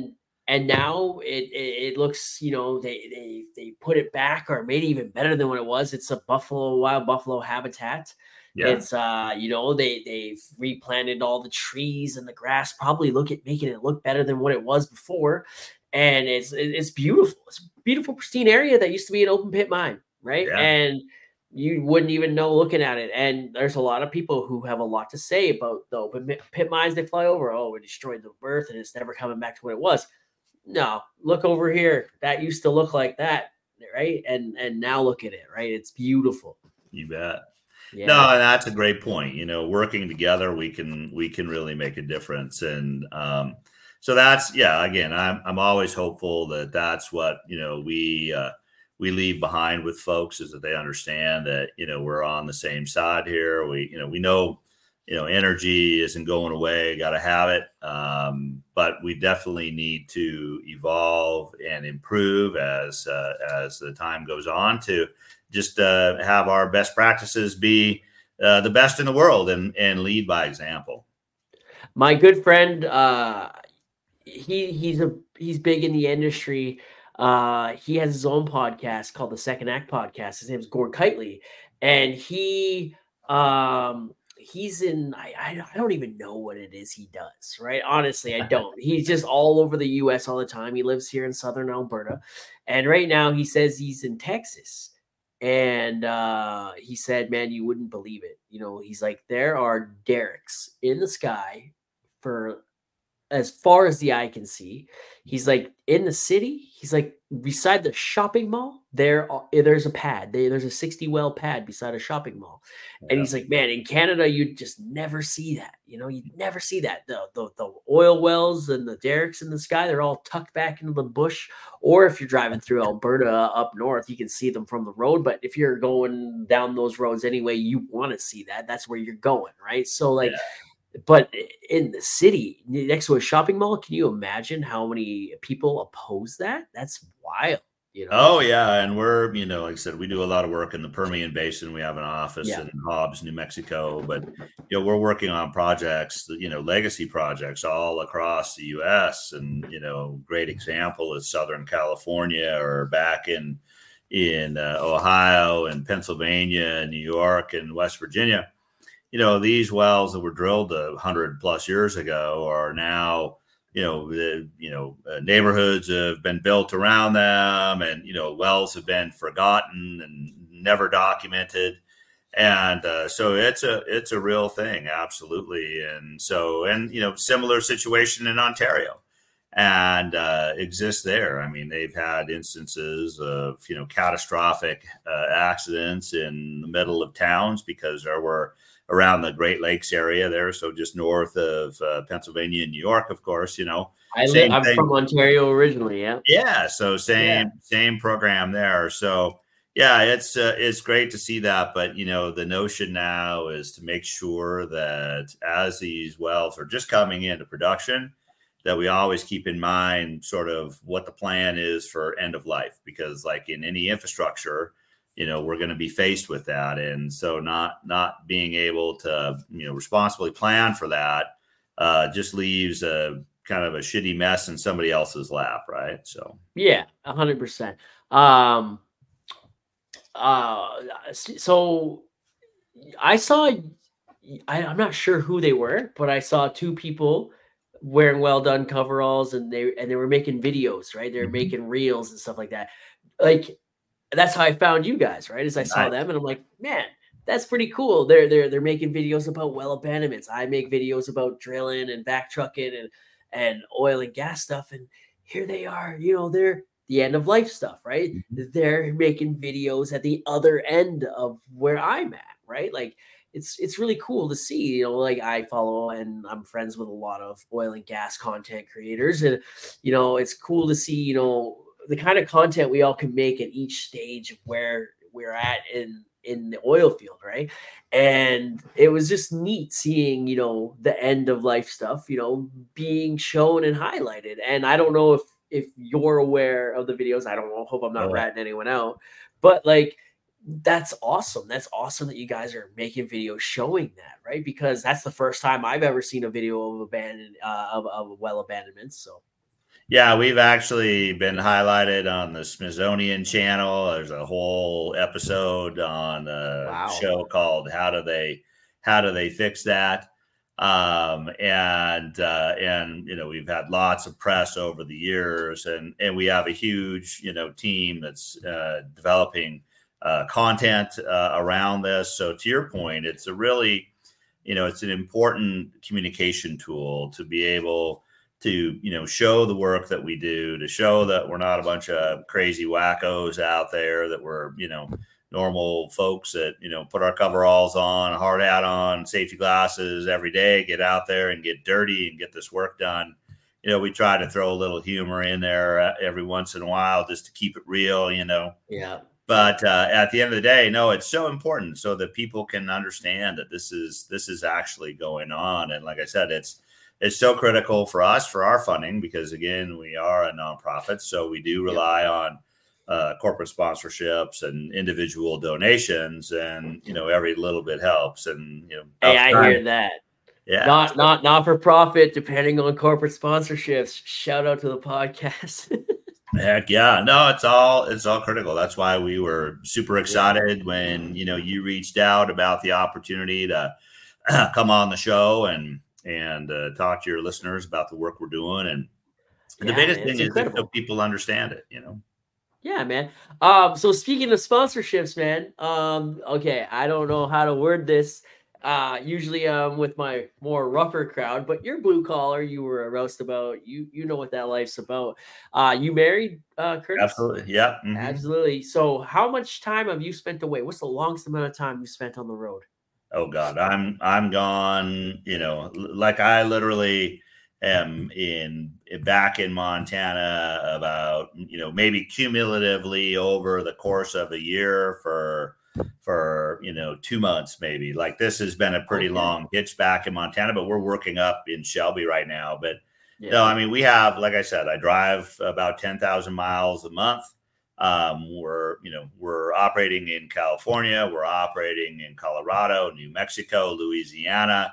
Speaker 1: and now it, it it looks, you know, they they they put it back or made it even better than what it was. It's a buffalo wild buffalo habitat.
Speaker 2: Yeah.
Speaker 1: It's uh you know, they they've replanted all the trees and the grass, probably look at making it look better than what it was before. And it's it's beautiful. It's a beautiful, pristine area that used to be an open pit mine, right?
Speaker 2: Yeah.
Speaker 1: And you wouldn't even know looking at it. And there's a lot of people who have a lot to say about the open pit mines they fly over. Oh, we destroyed the earth and it's never coming back to what it was. No, look over here. That used to look like that, right? And and now look at it, right? It's beautiful.
Speaker 2: You bet.
Speaker 1: Yeah.
Speaker 2: No, that's a great point. You know, working together, we can we can really make a difference. And um, so that's yeah. Again, I'm I'm always hopeful that that's what you know we uh, we leave behind with folks, is that they understand that you know we're on the same side here. We you know we know you know energy isn't going away. Got to have it, um, but we definitely need to evolve and improve as uh, as the time goes on to just uh, have our best practices be uh, the best in the world and and lead by example.
Speaker 1: My good friend, uh, he he's a he's big in the industry. Uh, he has his own podcast called the Second Act Podcast. His name is Gord Kitely, and he um he's in I, I I don't even know what it is he does, right? Honestly, I don't. He's just all over the U S all the time. He lives here in southern Alberta, and right now he says he's in Texas. And uh, he said, man, you wouldn't believe it. You know, he's like, there are derricks in the sky for as far as the eye can see. He's like, in the city, he's like, beside the shopping mall, there are, there's a pad. There, there's a sixty well pad beside a shopping mall.
Speaker 2: Yeah.
Speaker 1: And he's like, man, in Canada, you'd just never see that. You know, you'd never see that. The, the, the oil wells and the derricks in the sky, they're all tucked back into the bush. Or if you're driving through Alberta up north, you can see them from the road. But if you're going down those roads anyway, you want to see that. That's where you're going, right? So like, yeah. But in the city next to a shopping mall, can you imagine how many people oppose that? That's wild. You know?
Speaker 2: Oh yeah, and we're you know, like I said, we do a lot of work in the Permian Basin. We have an office
Speaker 1: yeah.
Speaker 2: in Hobbs, New Mexico, but you know, we're working on projects, you know, legacy projects all across the U S. And you know, great example is Southern California, or back in in uh, Ohio and Pennsylvania and New York and West Virginia. You know, these wells that were drilled a hundred plus years ago are now, you know, the, you know, uh, neighborhoods have been built around them, and, you know, wells have been forgotten and never documented. And uh, so it's a, it's a real thing. Absolutely. And so, and, you know, similar situation in Ontario and uh, exists there. I mean, they've had instances of, you know, catastrophic uh, accidents in the middle of towns because there were, around the Great Lakes area there. So just north of uh, Pennsylvania and New York, of course, you know,
Speaker 1: I live, I'm thing. from Ontario originally. Yeah.
Speaker 2: Yeah. So same, yeah. same program there. So yeah, it's, uh, it's great to see that. But, you know, the notion now is to make sure that as these wells are just coming into production, that we always keep in mind sort of what the plan is for end of life, because like in any infrastructure, you know, we're going to be faced with that. And so not, not being able to, you know, responsibly plan for that uh, just leaves a kind of a shitty mess in somebody else's lap. Right. So,
Speaker 1: yeah, a hundred percent. Um, uh, so I saw, I, I'm not sure who they were, but I saw two people wearing well done coveralls, and they, and they were making videos, right? They were mm-hmm. making reels and stuff like that. Like, that's how I found you guys, right? As I saw nice. them, and I'm like, man, that's pretty cool. They're they're they're making videos about well abandonments. I make videos about drilling and back trucking and and oil and gas stuff. And here they are, you know, they're the end of life stuff, right? Mm-hmm. They're making videos at the other end of where I'm at, right? Like it's it's really cool to see, you know, like I follow and I'm friends with a lot of oil and gas content creators, and you know, it's cool to see, you know, the kind of content we all can make at each stage of where we're at in, in the oil field. Right. And it was just neat seeing, you know, the end of life stuff, you know, being shown and highlighted. And I don't know if, if you're aware of the videos. I don't know, hope I'm not oh. ratting anyone out, but like, that's awesome. That's awesome that you guys are making videos showing that, right? Because that's the first time I've ever seen a video of abandoned, uh, of, of well abandonments. So.
Speaker 2: Yeah, we've actually been highlighted on the Smithsonian Channel. There's a whole episode on a
Speaker 1: Wow.
Speaker 2: show called "How Do They How Do They Fix That?" Um, and uh, and you know we've had lots of press over the years, and and we have a huge you know team that's uh, developing uh, content uh, around this. So to your point, it's a really you know it's an important communication tool to be able to you know show the work that we do, to show that we're not a bunch of crazy wackos out there, that we're you know normal folks that you know put our coveralls on, a hard hat on, safety glasses every day, get out there and get dirty and get this work done. You know, we try to throw a little humor in there every once in a while just to keep it real, you know.
Speaker 1: Yeah.
Speaker 2: But uh, at the end of the day, no, it's so important so that people can understand that this is this is actually going on. And like I said, it's it's so critical for us for our funding because again, we are a nonprofit, so we do rely yeah. on uh, corporate sponsorships and individual donations, and you know every little bit helps. And you know,
Speaker 1: hey, I hear that.
Speaker 2: Yeah,
Speaker 1: not so, not not for profit, depending on corporate sponsorships. Shout out to the podcast.
Speaker 2: Heck yeah. No, it's all it's all critical. That's why we were super excited yeah. when, you know, you reached out about the opportunity to uh, come on the show and and uh, talk to your listeners about the work we're doing. And yeah, the biggest man, thing is that so people understand it, you know.
Speaker 1: Yeah, man. Um, so speaking of sponsorships, man, um, okay, I don't know how to word this. Uh, usually um with my more rougher crowd, but you're blue collar, you were a roustabout, you you know what that life's about. Uh, you married, uh, Curtis?
Speaker 2: Absolutely, yeah,
Speaker 1: mm-hmm. Absolutely. So, how much time have you spent away? What's the longest amount of time you spent on the road?
Speaker 2: Oh God, I'm I'm gone. You know, like I literally am in back in Montana about you know maybe cumulatively over the course of a year for. for, you know, two months, maybe. Like this has been a pretty okay. long hitch back in Montana, but we're working up in Shelby right now. But yeah. no, I mean, we have, like I said, I drive about ten thousand miles a month. Um, we're, you know, we're operating in California. We're operating in Colorado, New Mexico, Louisiana,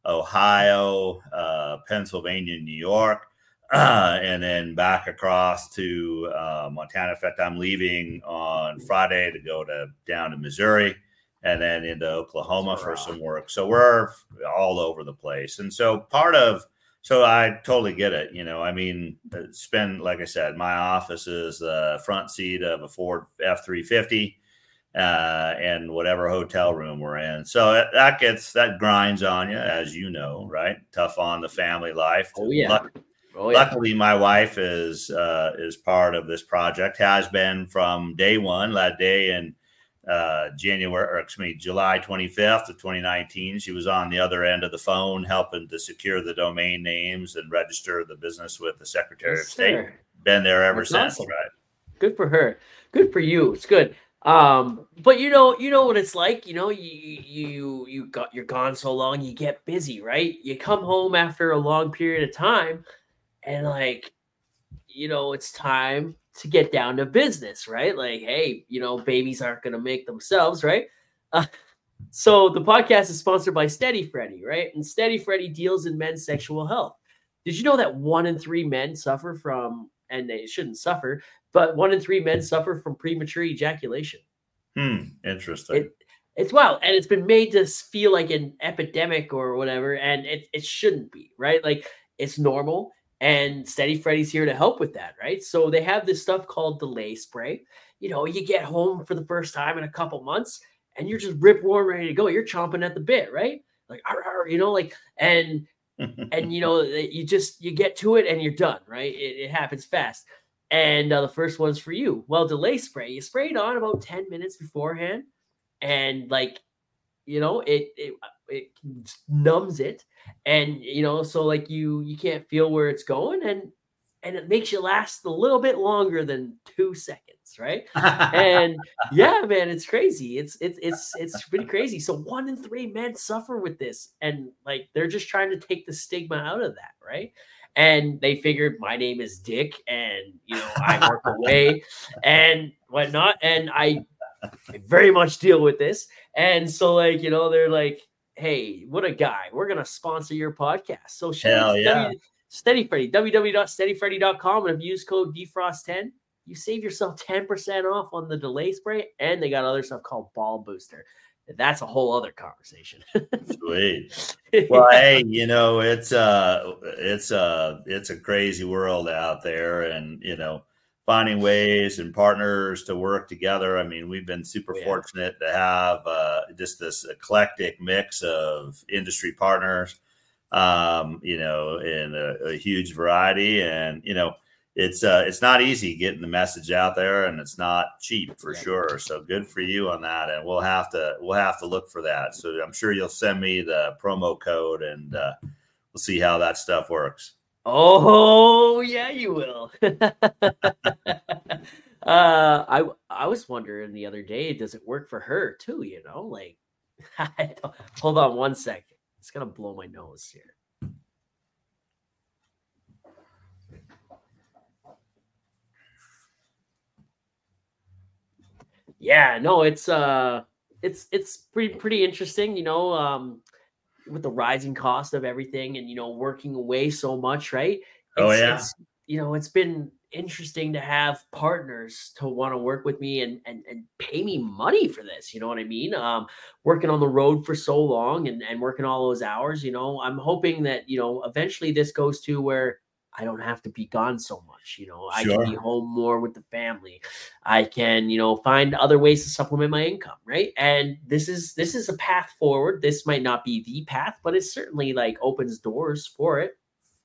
Speaker 2: Ohio, uh, Pennsylvania, New York. Uh, and then back across to uh, Montana. In fact, I'm leaving on Friday to go to down to Missouri and then into Oklahoma for some work. So we're all over the place. And so part of, so I totally get it. You know, I mean, spend, like I said, my office is the front seat of a Ford F three fifty uh, and whatever hotel room we're in. So that, that gets, that grinds on you, as you know, right? Tough on the family life.
Speaker 1: Oh, yeah.
Speaker 2: Luck-
Speaker 1: Oh, yeah.
Speaker 2: Luckily, my wife is uh, is part of this project, has been from day one, that day in uh, January, or excuse me, July twenty-fifth of twenty nineteen. She was on the other end of the phone helping to secure the domain names and register the business with the Secretary
Speaker 1: yes,
Speaker 2: of State.
Speaker 1: Sir.
Speaker 2: Been there ever
Speaker 1: That's
Speaker 2: since,
Speaker 1: awesome.
Speaker 2: right?
Speaker 1: Good for her. Good for you. It's good. Um, but you know, you know what it's like. You know, you you you got you're gone so long, you get busy, right? You come home after a long period of time. And like, you know, it's time to get down to business, right? Like, hey, you know, babies aren't going to make themselves, right? Uh, so the podcast is sponsored by Steady Freddy, right? And Steady Freddy deals in men's sexual health. Did you know that one in three men suffer from, and they shouldn't suffer, but one in three men suffer from premature ejaculation?
Speaker 2: Hmm, interesting.
Speaker 1: It, it's wild. And it's been made to feel like an epidemic or whatever, and it, it shouldn't be, right? Like, it's normal. And Steady Freddy's here to help with that, right? So they have this stuff called delay spray. You know, you get home for the first time in a couple months and you're just rip roaring ready to go. You're chomping at the bit, right? Like, ar, ar, you know, like, and, and, you know, you just, you get to it and you're done, right? It, it happens fast. And uh, the first one's for you. Well, delay spray, you spray it on about ten minutes beforehand. And like, you know, it, it, it numbs it. And, you know, so like you, you can't feel where it's going, and, and it makes you last a little bit longer than two seconds. Right. And yeah, man, it's crazy. It's, it's, it's, it's pretty crazy. So one in three men suffer with this, and like, they're just trying to take the stigma out of that. Right. And they figured my name is Dick, and, you know, I work away and whatnot. And I, I very much deal with this. And so like, you know, they're like, hey, what a guy. We're going to sponsor your podcast. So shout
Speaker 2: Hell
Speaker 1: out,
Speaker 2: yeah.
Speaker 1: Steady Freddy, w w w dot steady freddy dot com. And if you use code D Frost ten, you save yourself ten percent off on the delay spray. And they got other stuff called Ball Booster. That's a whole other conversation.
Speaker 2: Sweet. Well, yeah. Hey, you know, it's uh it's uh it's a crazy world out there, and you know, finding ways and partners to work together. I mean, we've been super yeah. fortunate to have uh, just this eclectic mix of industry partners, um, you know, in a, a huge variety. And, you know, it's uh, it's not easy getting the message out there, and it's not cheap for yeah. sure. So good for you on that. And we'll have to we'll have to look for that. So I'm sure you'll send me the promo code, and uh, we'll see how that stuff works.
Speaker 1: Oh, yeah, you will. uh, I I was wondering the other day, does it work for her too? You know, like, hold on one second. It's gonna blow my nose here. Yeah, no, it's uh, it's it's pretty pretty interesting. You know, um. with the rising cost of everything and, you know, working away so much, right? It's,
Speaker 2: oh, yeah.
Speaker 1: It's, you know, it's been interesting to have partners to want to work with me and, and, and pay me money for this. You know what I mean? Um, working on the road for so long and, and working all those hours, you know, I'm hoping that, you know, eventually this goes to where I don't have to be gone so much. You know, I
Speaker 2: sure.
Speaker 1: can be home more with the family. I can, you know, find other ways to supplement my income. Right. And this is, this is a path forward. This might not be the path, but it certainly like opens doors for it.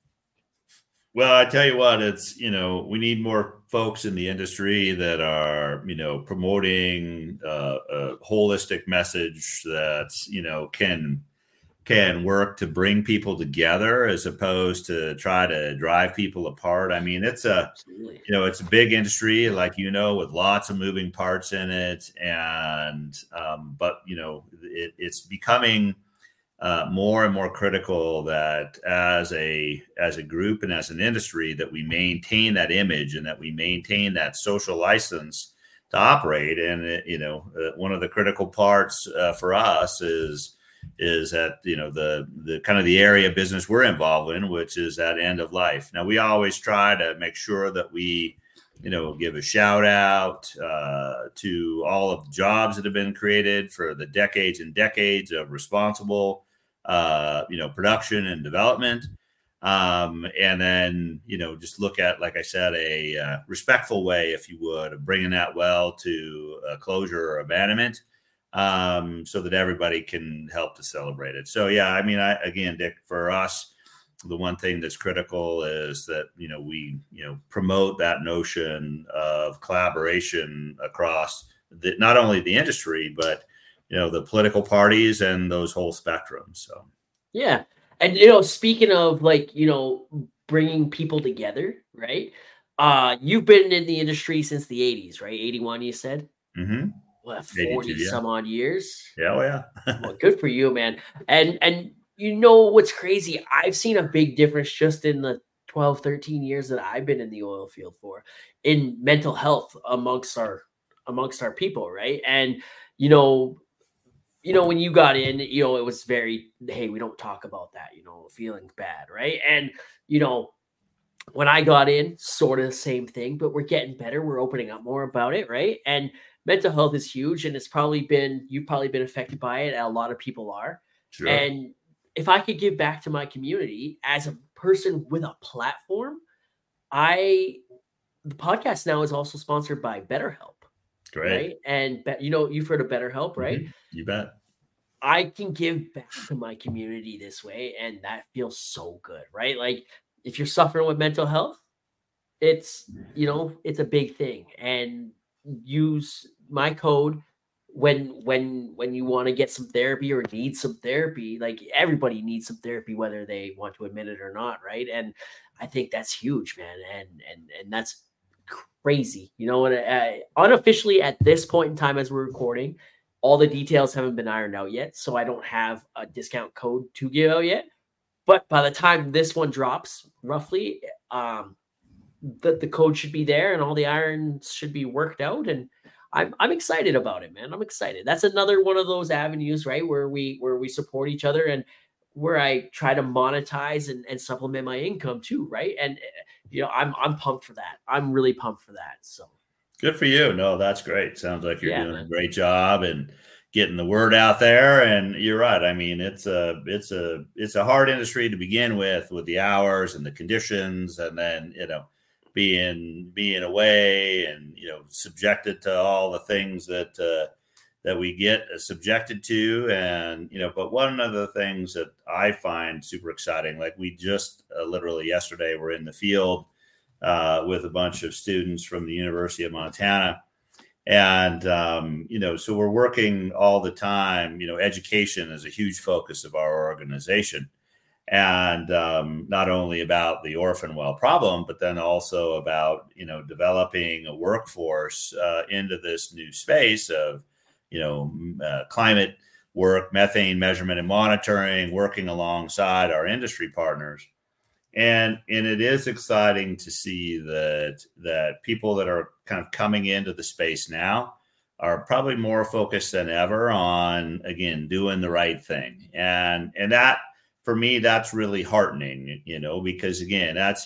Speaker 2: Well, I tell you what, it's, you know, we need more folks in the industry that are, you know, promoting uh, a holistic message that's, you know, can can work to bring people together as opposed to try to drive people apart. I mean, it's a, Absolutely. you know, it's a big industry, like, you know, with lots of moving parts in it. And, um, but, you know, it, it's becoming uh, more and more critical that as a, as a group and as an industry that we maintain that image and that we maintain that social license to operate. And, it, you know, uh, one of the critical parts uh, for us is, is at, you know, the, the kind of the area of business we're involved in, which is at end of life. Now, we always try to make sure that we, you know, give a shout out uh, to all of the jobs that have been created for the decades and decades of responsible, uh, you know, production and development. Um, and then, you know, just look at, like I said, a uh, respectful way, if you would, of bringing that well to a closure or abandonment. Um, so that everybody can help to celebrate it. So, yeah, I mean, I, again, Dick, for us, the one thing that's critical is that, you know, we, you know, promote that notion of collaboration across the, not only the industry, but, you know, the political parties and those whole spectrums. So,
Speaker 1: yeah. And, you know, speaking of like, you know, bringing people together, right? Uh, you've been in the industry since the eighties, right? eighty-one, you said?
Speaker 2: Mm-hmm.
Speaker 1: What, forty yeah. some odd years?
Speaker 2: Yeah, oh yeah.
Speaker 1: Well, good for you, man. And and you know what's crazy? I've seen a big difference just in the twelve, thirteen years that I've been in the oil field for in mental health amongst our amongst our people, right? And you know, you know, when you got in, you know, it was very, hey, we don't talk about that, you know, feeling bad, right? And you know, when I got in, sort of the same thing, but we're getting better. We're opening up more about it, right? And mental health is huge, and it's probably been, you've probably been affected by it. A lot of people are.
Speaker 2: Sure.
Speaker 1: And if I could give back to my community as a person with a platform, I, the podcast now is also sponsored by BetterHelp.
Speaker 2: Great.
Speaker 1: Right. And, you know, you've heard of BetterHelp, right?
Speaker 2: Mm-hmm. You bet.
Speaker 1: I can give back to my community this way, and that feels so good, right? Like, if you're suffering with mental health, it's, you know, it's a big thing. And use my code when when when you want to get some therapy or need some therapy. Like, everybody needs some therapy, whether they want to admit it or not, right? And I think that's huge, man. And and and that's crazy, you know. And uh, unofficially at this point in time, as we're recording, all the details haven't been ironed out yet, so I don't have a discount code to give out yet. But by the time this one drops, roughly, um, the, the code should be there and all the irons should be worked out. And I'm I'm excited about it, man. I'm excited. That's another one of those avenues, right, where we where we support each other. And where I try to monetize and, and supplement my income too, right? And you know, I'm I'm pumped for that. I'm really pumped for that. So
Speaker 2: Good for you. No, that's great. Sounds like you're
Speaker 1: yeah,
Speaker 2: doing a
Speaker 1: man.
Speaker 2: great job and getting the word out there. And you're right. I mean, it's a it's a it's a hard industry to begin with, with the hours and the conditions, and then you know, being being away and you know subjected to all the things that uh, that we get subjected to. And you know, but one of the things that I find super exciting, like we just uh, literally yesterday were in the field uh, with a bunch of students from the University of Montana. And, um, you know, so we're working all the time. You know, education is a huge focus of our organization. And um, not only about the orphan well problem, but then also about, you know, developing a workforce uh, into this new space of, you know, uh, climate work, methane measurement and monitoring, working alongside our industry partners. And and it is exciting to see that that people that are kind of coming into the space now are probably more focused than ever on, again, doing the right thing. And and that, for me, that's really heartening, you know, because again, that's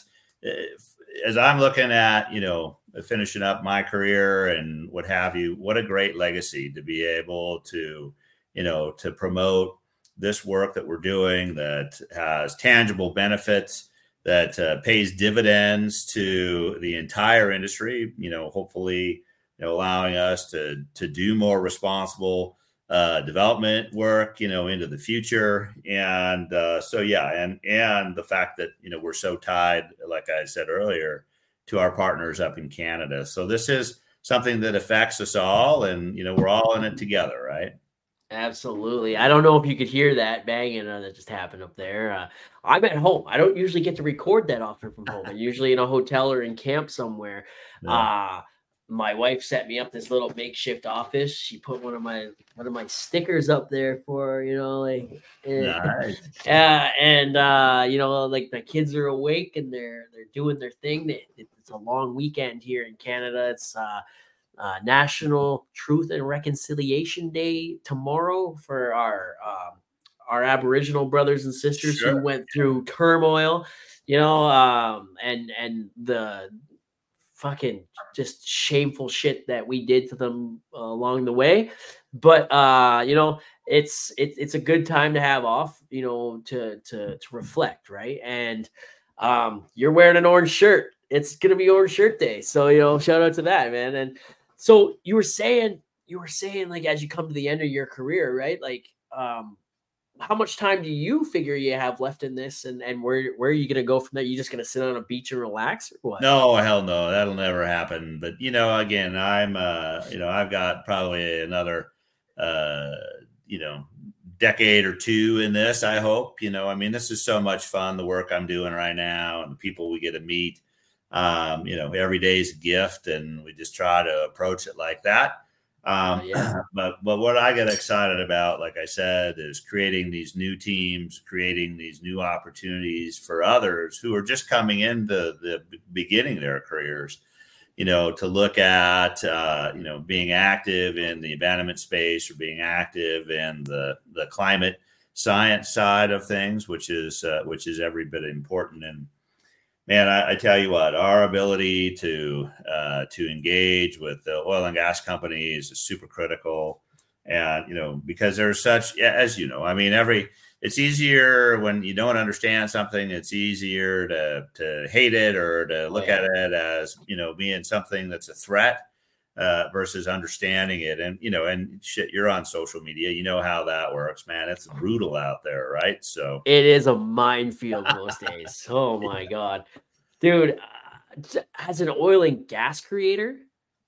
Speaker 2: as I'm looking at, you know, finishing up my career and what have you, what a great legacy to be able to, you know, to promote this work that we're doing that has tangible benefits, that uh, pays dividends to the entire industry, you know, hopefully, you know, allowing us to to do more responsible uh, development work, you know, into the future. And uh, so, yeah, and and the fact that, you know, we're so tied, like I said earlier, to our partners up in Canada. So this is something that affects us all, and, you know, we're all in it together, right?
Speaker 1: Absolutely. I don't know if you could hear that banging uh, that just happened up there. Uh, I'm at home. I don't usually get to record that often from home. I'm usually in a hotel or in camp somewhere.
Speaker 2: Yeah.
Speaker 1: Uh, my wife set me up this little makeshift office. She put one of my one of my stickers up there for, you know, like eh,
Speaker 2: Nice.
Speaker 1: yeah, and uh, you know, like the kids are awake and they're they're doing their thing. They, it's a long weekend here in Canada. It's uh uh, National Truth and Reconciliation Day tomorrow for our um, our Aboriginal brothers and sisters who
Speaker 2: Sure.
Speaker 1: went through turmoil, you know, um, and and the fucking just shameful shit that we did to them uh, along the way. But uh, you know, it's it's it's a good time to have off, you know, to to to reflect, right? And um, you're wearing an orange shirt. It's gonna be Orange Shirt Day, so you know, shout out to that, man. And so you were saying, you were saying, like as you come to the end of your career, right? Like, um, how much time do you figure you have left in this, and and where where are you gonna go from there? You just gonna sit on a beach and relax, or what?
Speaker 2: No, hell no, that'll never happen. But you know, again, I'm uh, you know, I've got probably another uh, you know, decade or two in this, I hope. You know, I mean, this is so much fun, the work I'm doing right now and the people we get to meet. Um, you know, every day's a gift, and we just try to approach it like that.
Speaker 1: Uh,
Speaker 2: Um,
Speaker 1: yeah,
Speaker 2: but but what I get excited about, like I said, is creating these new teams, creating these new opportunities for others who are just coming into the beginning of their careers. You know, to look at uh, you know being active in the abandonment space or being active in the the climate science side of things, which is uh, which is every bit important. And man, I, I tell you what, our ability to uh, to engage with the oil and gas companies is super critical. And you know, because there's such, as you know, I mean, every it's easier when you don't understand something. It's easier to to hate it or to
Speaker 1: oh
Speaker 2: look
Speaker 1: yeah,
Speaker 2: at it as, you know, being something that's a threat uh, versus understanding it. And you know, and shit, you're on social media, you know how that works, man. It's brutal out there, right? So.
Speaker 1: it is a minefield most days. Oh my god, dude, uh, t- as an oil and gas creator,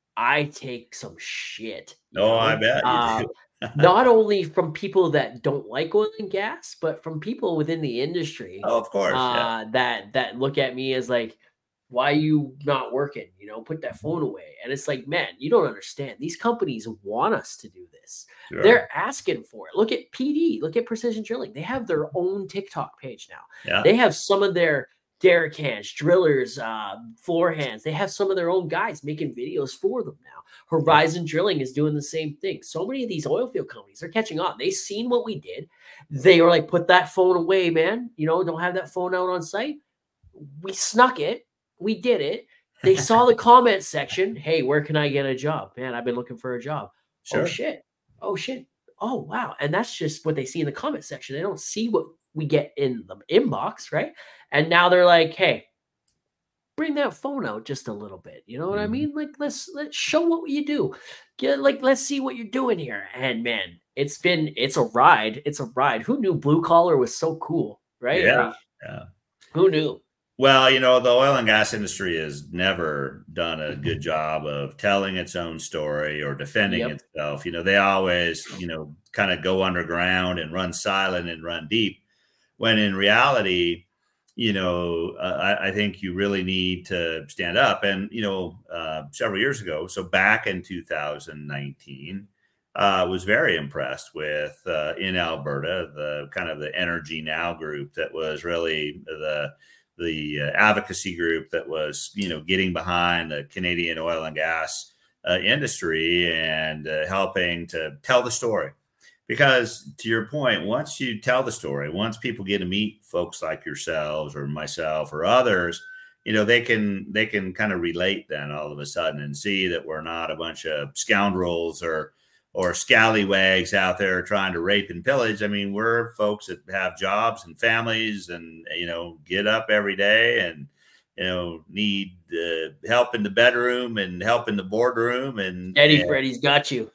Speaker 1: I take some shit, you
Speaker 2: Oh, I
Speaker 1: know,
Speaker 2: bet you
Speaker 1: uh,
Speaker 2: do.
Speaker 1: not only from people that don't like oil and gas, but from people within the industry
Speaker 2: Oh, of course, yeah.
Speaker 1: uh, that that look at me as like, "Why you not working? You know, put that phone away." And it's like, man, you don't understand. These companies want us to do this.
Speaker 2: Sure.
Speaker 1: They're asking for it. Look at P D. Look at Precision Drilling. They have their own TikTok page now.
Speaker 2: Yeah.
Speaker 1: They have some of their derrick hands, drillers, uh, floor hands. They have some of their own guys making videos for them now. Horizon yeah. Drilling is doing the same thing. So many of these oil field companies are catching on. They've seen what we did. They were like, put that phone away, man. You know, don't have that phone out on site. We snuck it. We did it. They saw the comment section. Hey, where can I get a job? Man, I've been looking for a job. Sure. Oh, shit. Oh, shit. Oh, wow. And that's just what they see in the comment section. They don't see what we get in the inbox, right? And now they're like, hey, bring that phone out just a little bit. You know what mm-hmm. I mean? Like, let's let's show what you do. Get like, let's see what you're doing here. And man, it's been it's a ride. It's a ride. Who knew blue collar was so cool, right?
Speaker 2: Yeah.
Speaker 1: Like,
Speaker 2: yeah.
Speaker 1: Who knew?
Speaker 2: Well, you know, the oil and gas industry has never done a good job of telling its own story or defending yep. itself. You know, they always, you know, kind of go underground and run silent and run deep, when in reality, you know, uh, I, I think you really need to stand up. And, you know, uh, several years ago, so back in two thousand nineteen, I uh, was very impressed with uh, in Alberta, the kind of the Energy Now group that was really the the uh, advocacy group that was, you know, getting behind the Canadian oil and gas uh, industry and uh, helping to tell the story. Because to your point, once you tell the story, once people get to meet folks like yourselves or myself or others, you know, they can they can kind of relate then all of a sudden and see that we're not a bunch of scoundrels or or scallywags out there trying to rape and pillage. I mean, we're folks that have jobs and families and, you know, get up every day and, you know, need uh, help in the bedroom and help in the boardroom. And
Speaker 1: Eddie
Speaker 2: and,
Speaker 1: Freddy's got you.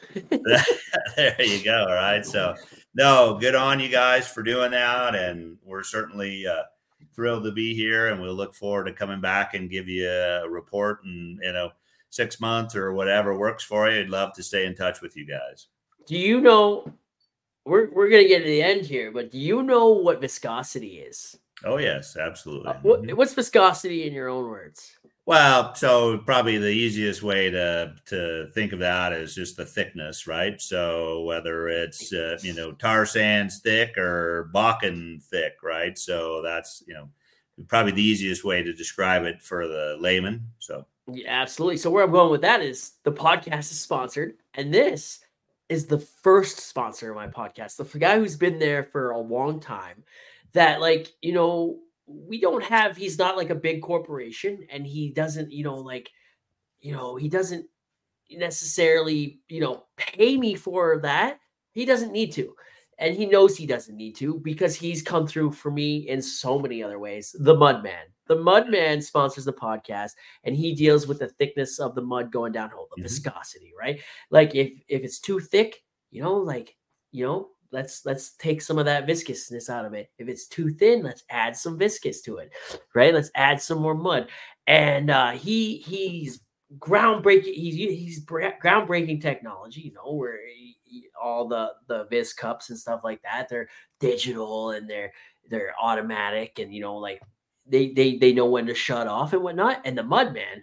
Speaker 2: There you go. All right. So, no, good on you guys for doing that. And we're certainly uh, thrilled to be here. And we'll look forward to coming back and give you a report and, you know, six months or whatever works for you. I'd love to stay in touch with you guys.
Speaker 1: Do you know, we're, we're going to get to the end here, but do you know what viscosity is?
Speaker 2: Oh, yes, absolutely.
Speaker 1: Uh, what, what's viscosity in your own words?
Speaker 2: Well, so probably the easiest way to to think of that is just the thickness, right? So whether it's, uh, you know, tar sands thick or Bakken thick, right? So that's, you know, probably the easiest way to describe it for the layman. So
Speaker 1: yeah, absolutely. So where I'm going with that is the podcast is sponsored, and this is the first sponsor of my podcast. The guy who's been there for a long time that, like, you know, we don't have, he's not like a big corporation, and he doesn't, you know, like, you know, he doesn't necessarily, you know, pay me for that. He doesn't need to. And he knows he doesn't need to because he's come through for me in so many other ways. The Mudman. The Mudman sponsors the podcast, and he deals with the thickness of the mud going downhill, the mm-hmm. viscosity, right? Like if if it's too thick, you know, like, you know, let's let's take some of that viscousness out of it. If it's too thin, let's add some viscous to it, right? Let's add some more mud. And uh, he he's groundbreaking. He's he's groundbreaking technology, you know, where he, he, all the the Vis cups and stuff like that, they're digital and they're they're automatic, and you know, like they they they know when to shut off and whatnot. And the Mudman,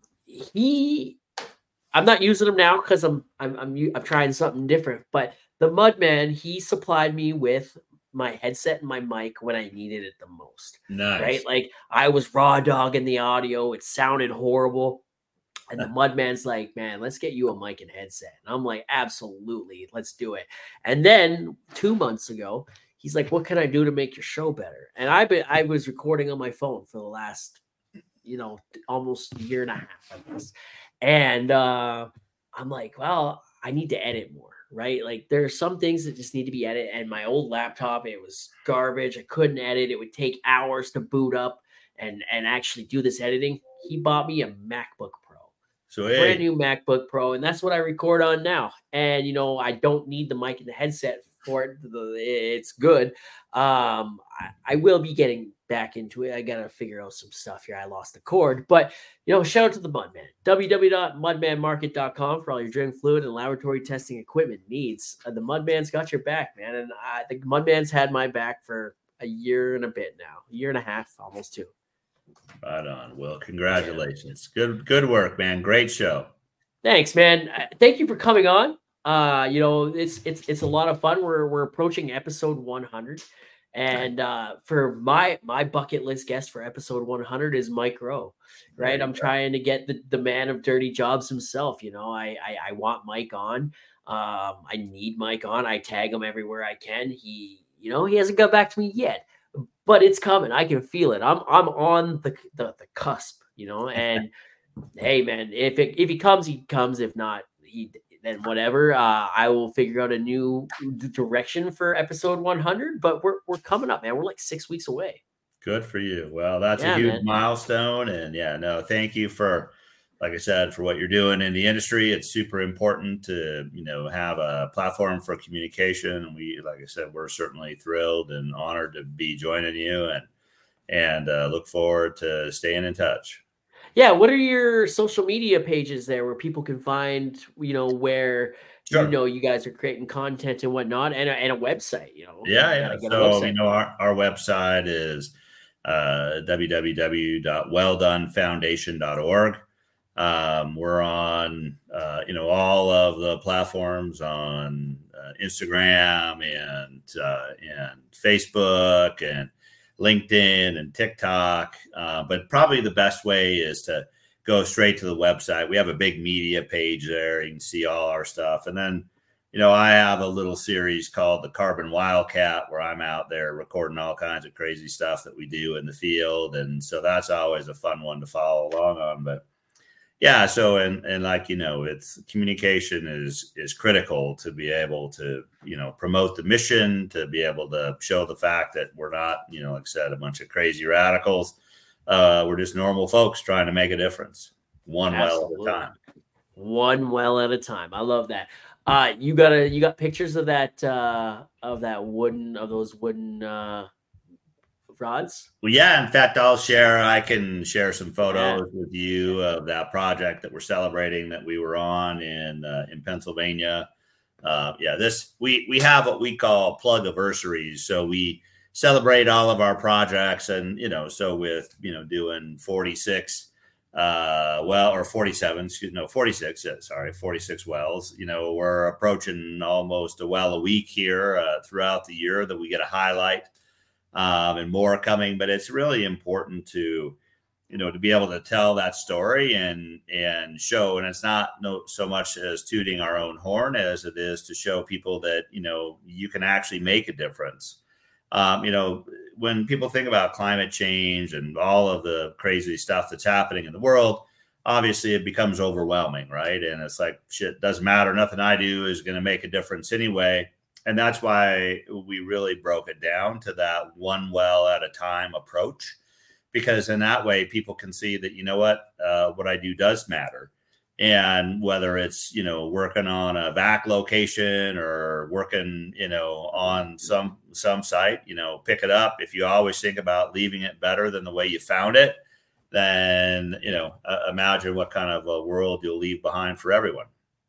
Speaker 1: he, I'm not using him now because I'm I'm I'm I'm trying something different, but the Mudman, he supplied me with my headset and my mic when I needed it the most.
Speaker 2: Nice.
Speaker 1: Right? Like I was raw dogging the audio. It sounded horrible. And the Mudman's like, man, let's get you a mic and headset. And I'm like, absolutely, let's do it. And then two months ago, he's like, what can I do to make your show better? And I've been, I was recording on my phone for the last, you know, almost a year and a half, I guess. And uh, I'm like, well, I need to edit more, right? Like there are some things that just need to be edited. And my old laptop, it was garbage. I couldn't edit. It would take hours to boot up and, and actually do this editing. He bought me a MacBook Pro.
Speaker 2: So hey.
Speaker 1: Brand new MacBook Pro, and that's what I record on now. And you know, I don't need the mic and the headset for it. It's good. Um, I, I will be getting back into it. I gotta figure out some stuff here. I lost the cord, but you know, shout out to the Mudman. w w w dot mudman market dot com for all your drilling fluid and laboratory testing equipment needs. Uh, the Mudman's got your back, man, and I think Mudman's had my back for a year and a bit now, a year and a half, almost two.
Speaker 2: Right on. Well, congratulations. Good, good work, man. Great show.
Speaker 1: Thanks, man. Thank you for coming on. Uh, you know, it's it's it's a lot of fun. We're we're approaching episode one hundred, And uh, for my my bucket list guest for episode one hundred is Mike Rowe, right? I'm go. trying to get the, the man of dirty jobs himself. You know, I I, I want Mike on. Um, I need Mike on. I tag him everywhere I can. He, you know, he hasn't got back to me yet, but it's coming. I can feel it. I'm I'm on the the, the cusp, you know. And hey, man, if it, if he comes, he comes. If not, he then whatever. Uh, I will figure out a new direction for episode one hundred. But we're we're coming up, man. We're like six weeks away.
Speaker 2: Good for you. Well, that's yeah, a huge man. milestone, and yeah, no, thank you for. Like I said, for what you're doing in the industry, it's super important to, you know, have a platform for communication. And we, like I said, we're certainly thrilled and honored to be joining you, and and uh, look forward to staying in touch.
Speaker 1: Yeah. What are your social media pages there where people can find, you know, where, sure. you know, you guys are creating content and whatnot, and a, and a website, you know?
Speaker 2: Yeah. yeah. So, you know, our, our website is uh, w w w dot well done foundation dot org. Um, we're on, uh, you know, all of the platforms on uh, Instagram and, uh, and Facebook and LinkedIn and TikTok. Uh, but probably the best way is to go straight to the website. We have a big media page there. You can see all our stuff. And then, you know, I have a little series called the Carbon Wildcat, where I'm out there recording all kinds of crazy stuff that we do in the field. And so that's always a fun one to follow along on. But yeah, so and and like, you know, it's communication is is critical to be able to, you know, promote the mission, to be able to show the fact that we're not, you know, like I said, a bunch of crazy radicals. Uh, we're just normal folks trying to make a difference, one Absolutely. well at a time.
Speaker 1: One well at a time. I love that. Uh, you got a you got pictures of that uh, of that wooden of those wooden. Uh... rods?
Speaker 2: Well, yeah, in fact, I'll share, I can share some photos yeah. with you of that project that we're celebrating that we were on in, uh, in Pennsylvania. Uh, yeah, this, we, we have what we call plug-iversaries. So we celebrate all of our projects, and, you know, so with, you know, doing forty-six, uh, well, or forty-seven, excuse me, no, forty-six, sorry, forty-six wells, you know, we're approaching almost a well a week here uh, throughout the year that we get a highlight. Um, and more coming, but it's really important to, you know, to be able to tell that story and and show. And it's not no so much as tooting our own horn as it is to show people that, you know, you can actually make a difference. Um, you know, when people think about climate change and all of the crazy stuff that's happening in the world, obviously it becomes overwhelming, right? And it's like, shit, doesn't matter. Nothing I do is going to make a difference anyway. And that's why we really broke it down to that one well at a time approach, because in that way people can see that, you know what, uh, what I do does matter. And whether it's, you know, working on a vac location or working, you know, on some some site, you know, pick it up. If you always think about leaving it better than the way you found it, then, you know, uh, imagine what kind of a world you'll leave behind for everyone.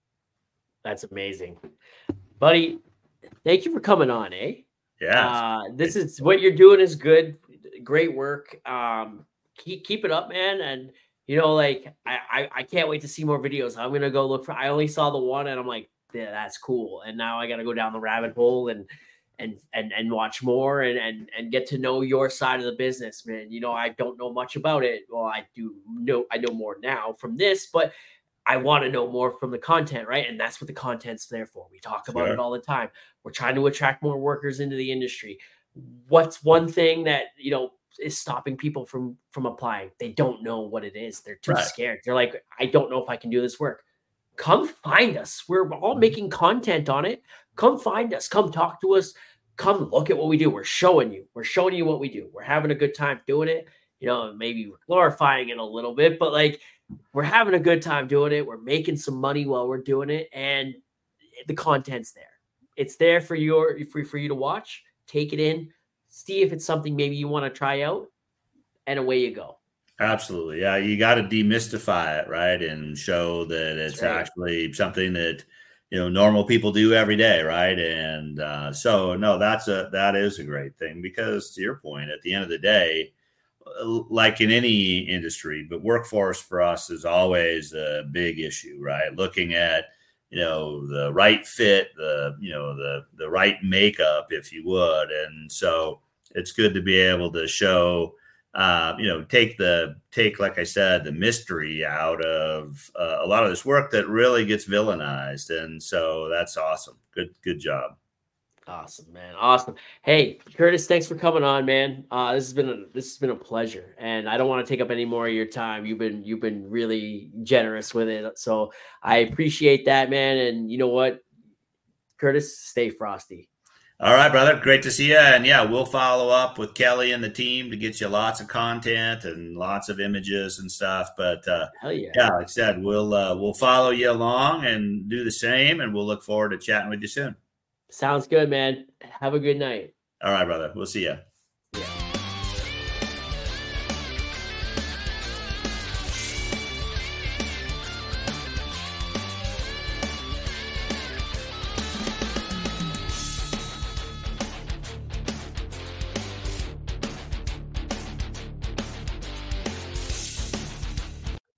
Speaker 1: That's amazing, buddy. Thank you for coming on, eh?
Speaker 2: Yeah.
Speaker 1: Uh, this is what you're doing is good. Great work. Um, keep, keep it up, man. And, you know, like, I, I, I can't wait to see more videos. I'm going to go look for, I only saw the one and I'm like, yeah, that's cool. And now I got to go down the rabbit hole and, and, and, and watch more and, and, and get to know your side of the business, man. You know, I don't know much about it. Well, I do know, I know more now from this, but I want to know more from the content, right? And that's what the content's there for. We talk about sure. it all the time. We're trying to attract more workers into the industry. What's one thing that, you know, is stopping people from, from applying? They don't know what it is. They're too right. scared. They're like, I don't know if I can do this work. Come find us. We're all making content on it. Come find us. Come talk to us. Come look at what we do. We're showing you. We're showing you what we do. We're having a good time doing it. You know, maybe we're glorifying it a little bit, but like, we're having a good time doing it. We're making some money while we're doing it. And the content's there. It's there for your, for, for you to watch, take it in, see if it's something maybe you want to try out, and away you go.
Speaker 2: Absolutely. Yeah. You got to demystify it, right? And show that it's right. actually something that, you know, normal people do every day. Right. And uh, so, no, that's a, that is a great thing, because to your point, at the end of the day, like in any industry, but workforce for us is always a big issue, right? Looking at, you know, the right fit, the, you know, the, the right makeup, if you would. And so, it's good to be able to show, uh, you know, take the take, like I said, the mystery out of uh, a lot of this work that really gets villainized. And so that's awesome. Good, good job.
Speaker 1: Awesome, man. Awesome. Hey, Curtis, thanks for coming on, man. Uh, this has been a, this has been a pleasure, and I don't want to take up any more of your time. You've been you've been really generous with it, so I appreciate that, man. And you know what, Curtis, stay frosty.
Speaker 2: All right, brother. Great to see you. And yeah, we'll follow up with Kelly and the team to get you lots of content and lots of images and stuff. But uh,
Speaker 1: Hell yeah,
Speaker 2: yeah, like I said, we'll uh, we'll follow you along and do the same, and we'll look forward to chatting with you soon.
Speaker 1: Sounds good, man. Have a good night.
Speaker 2: All right, brother. We'll see you.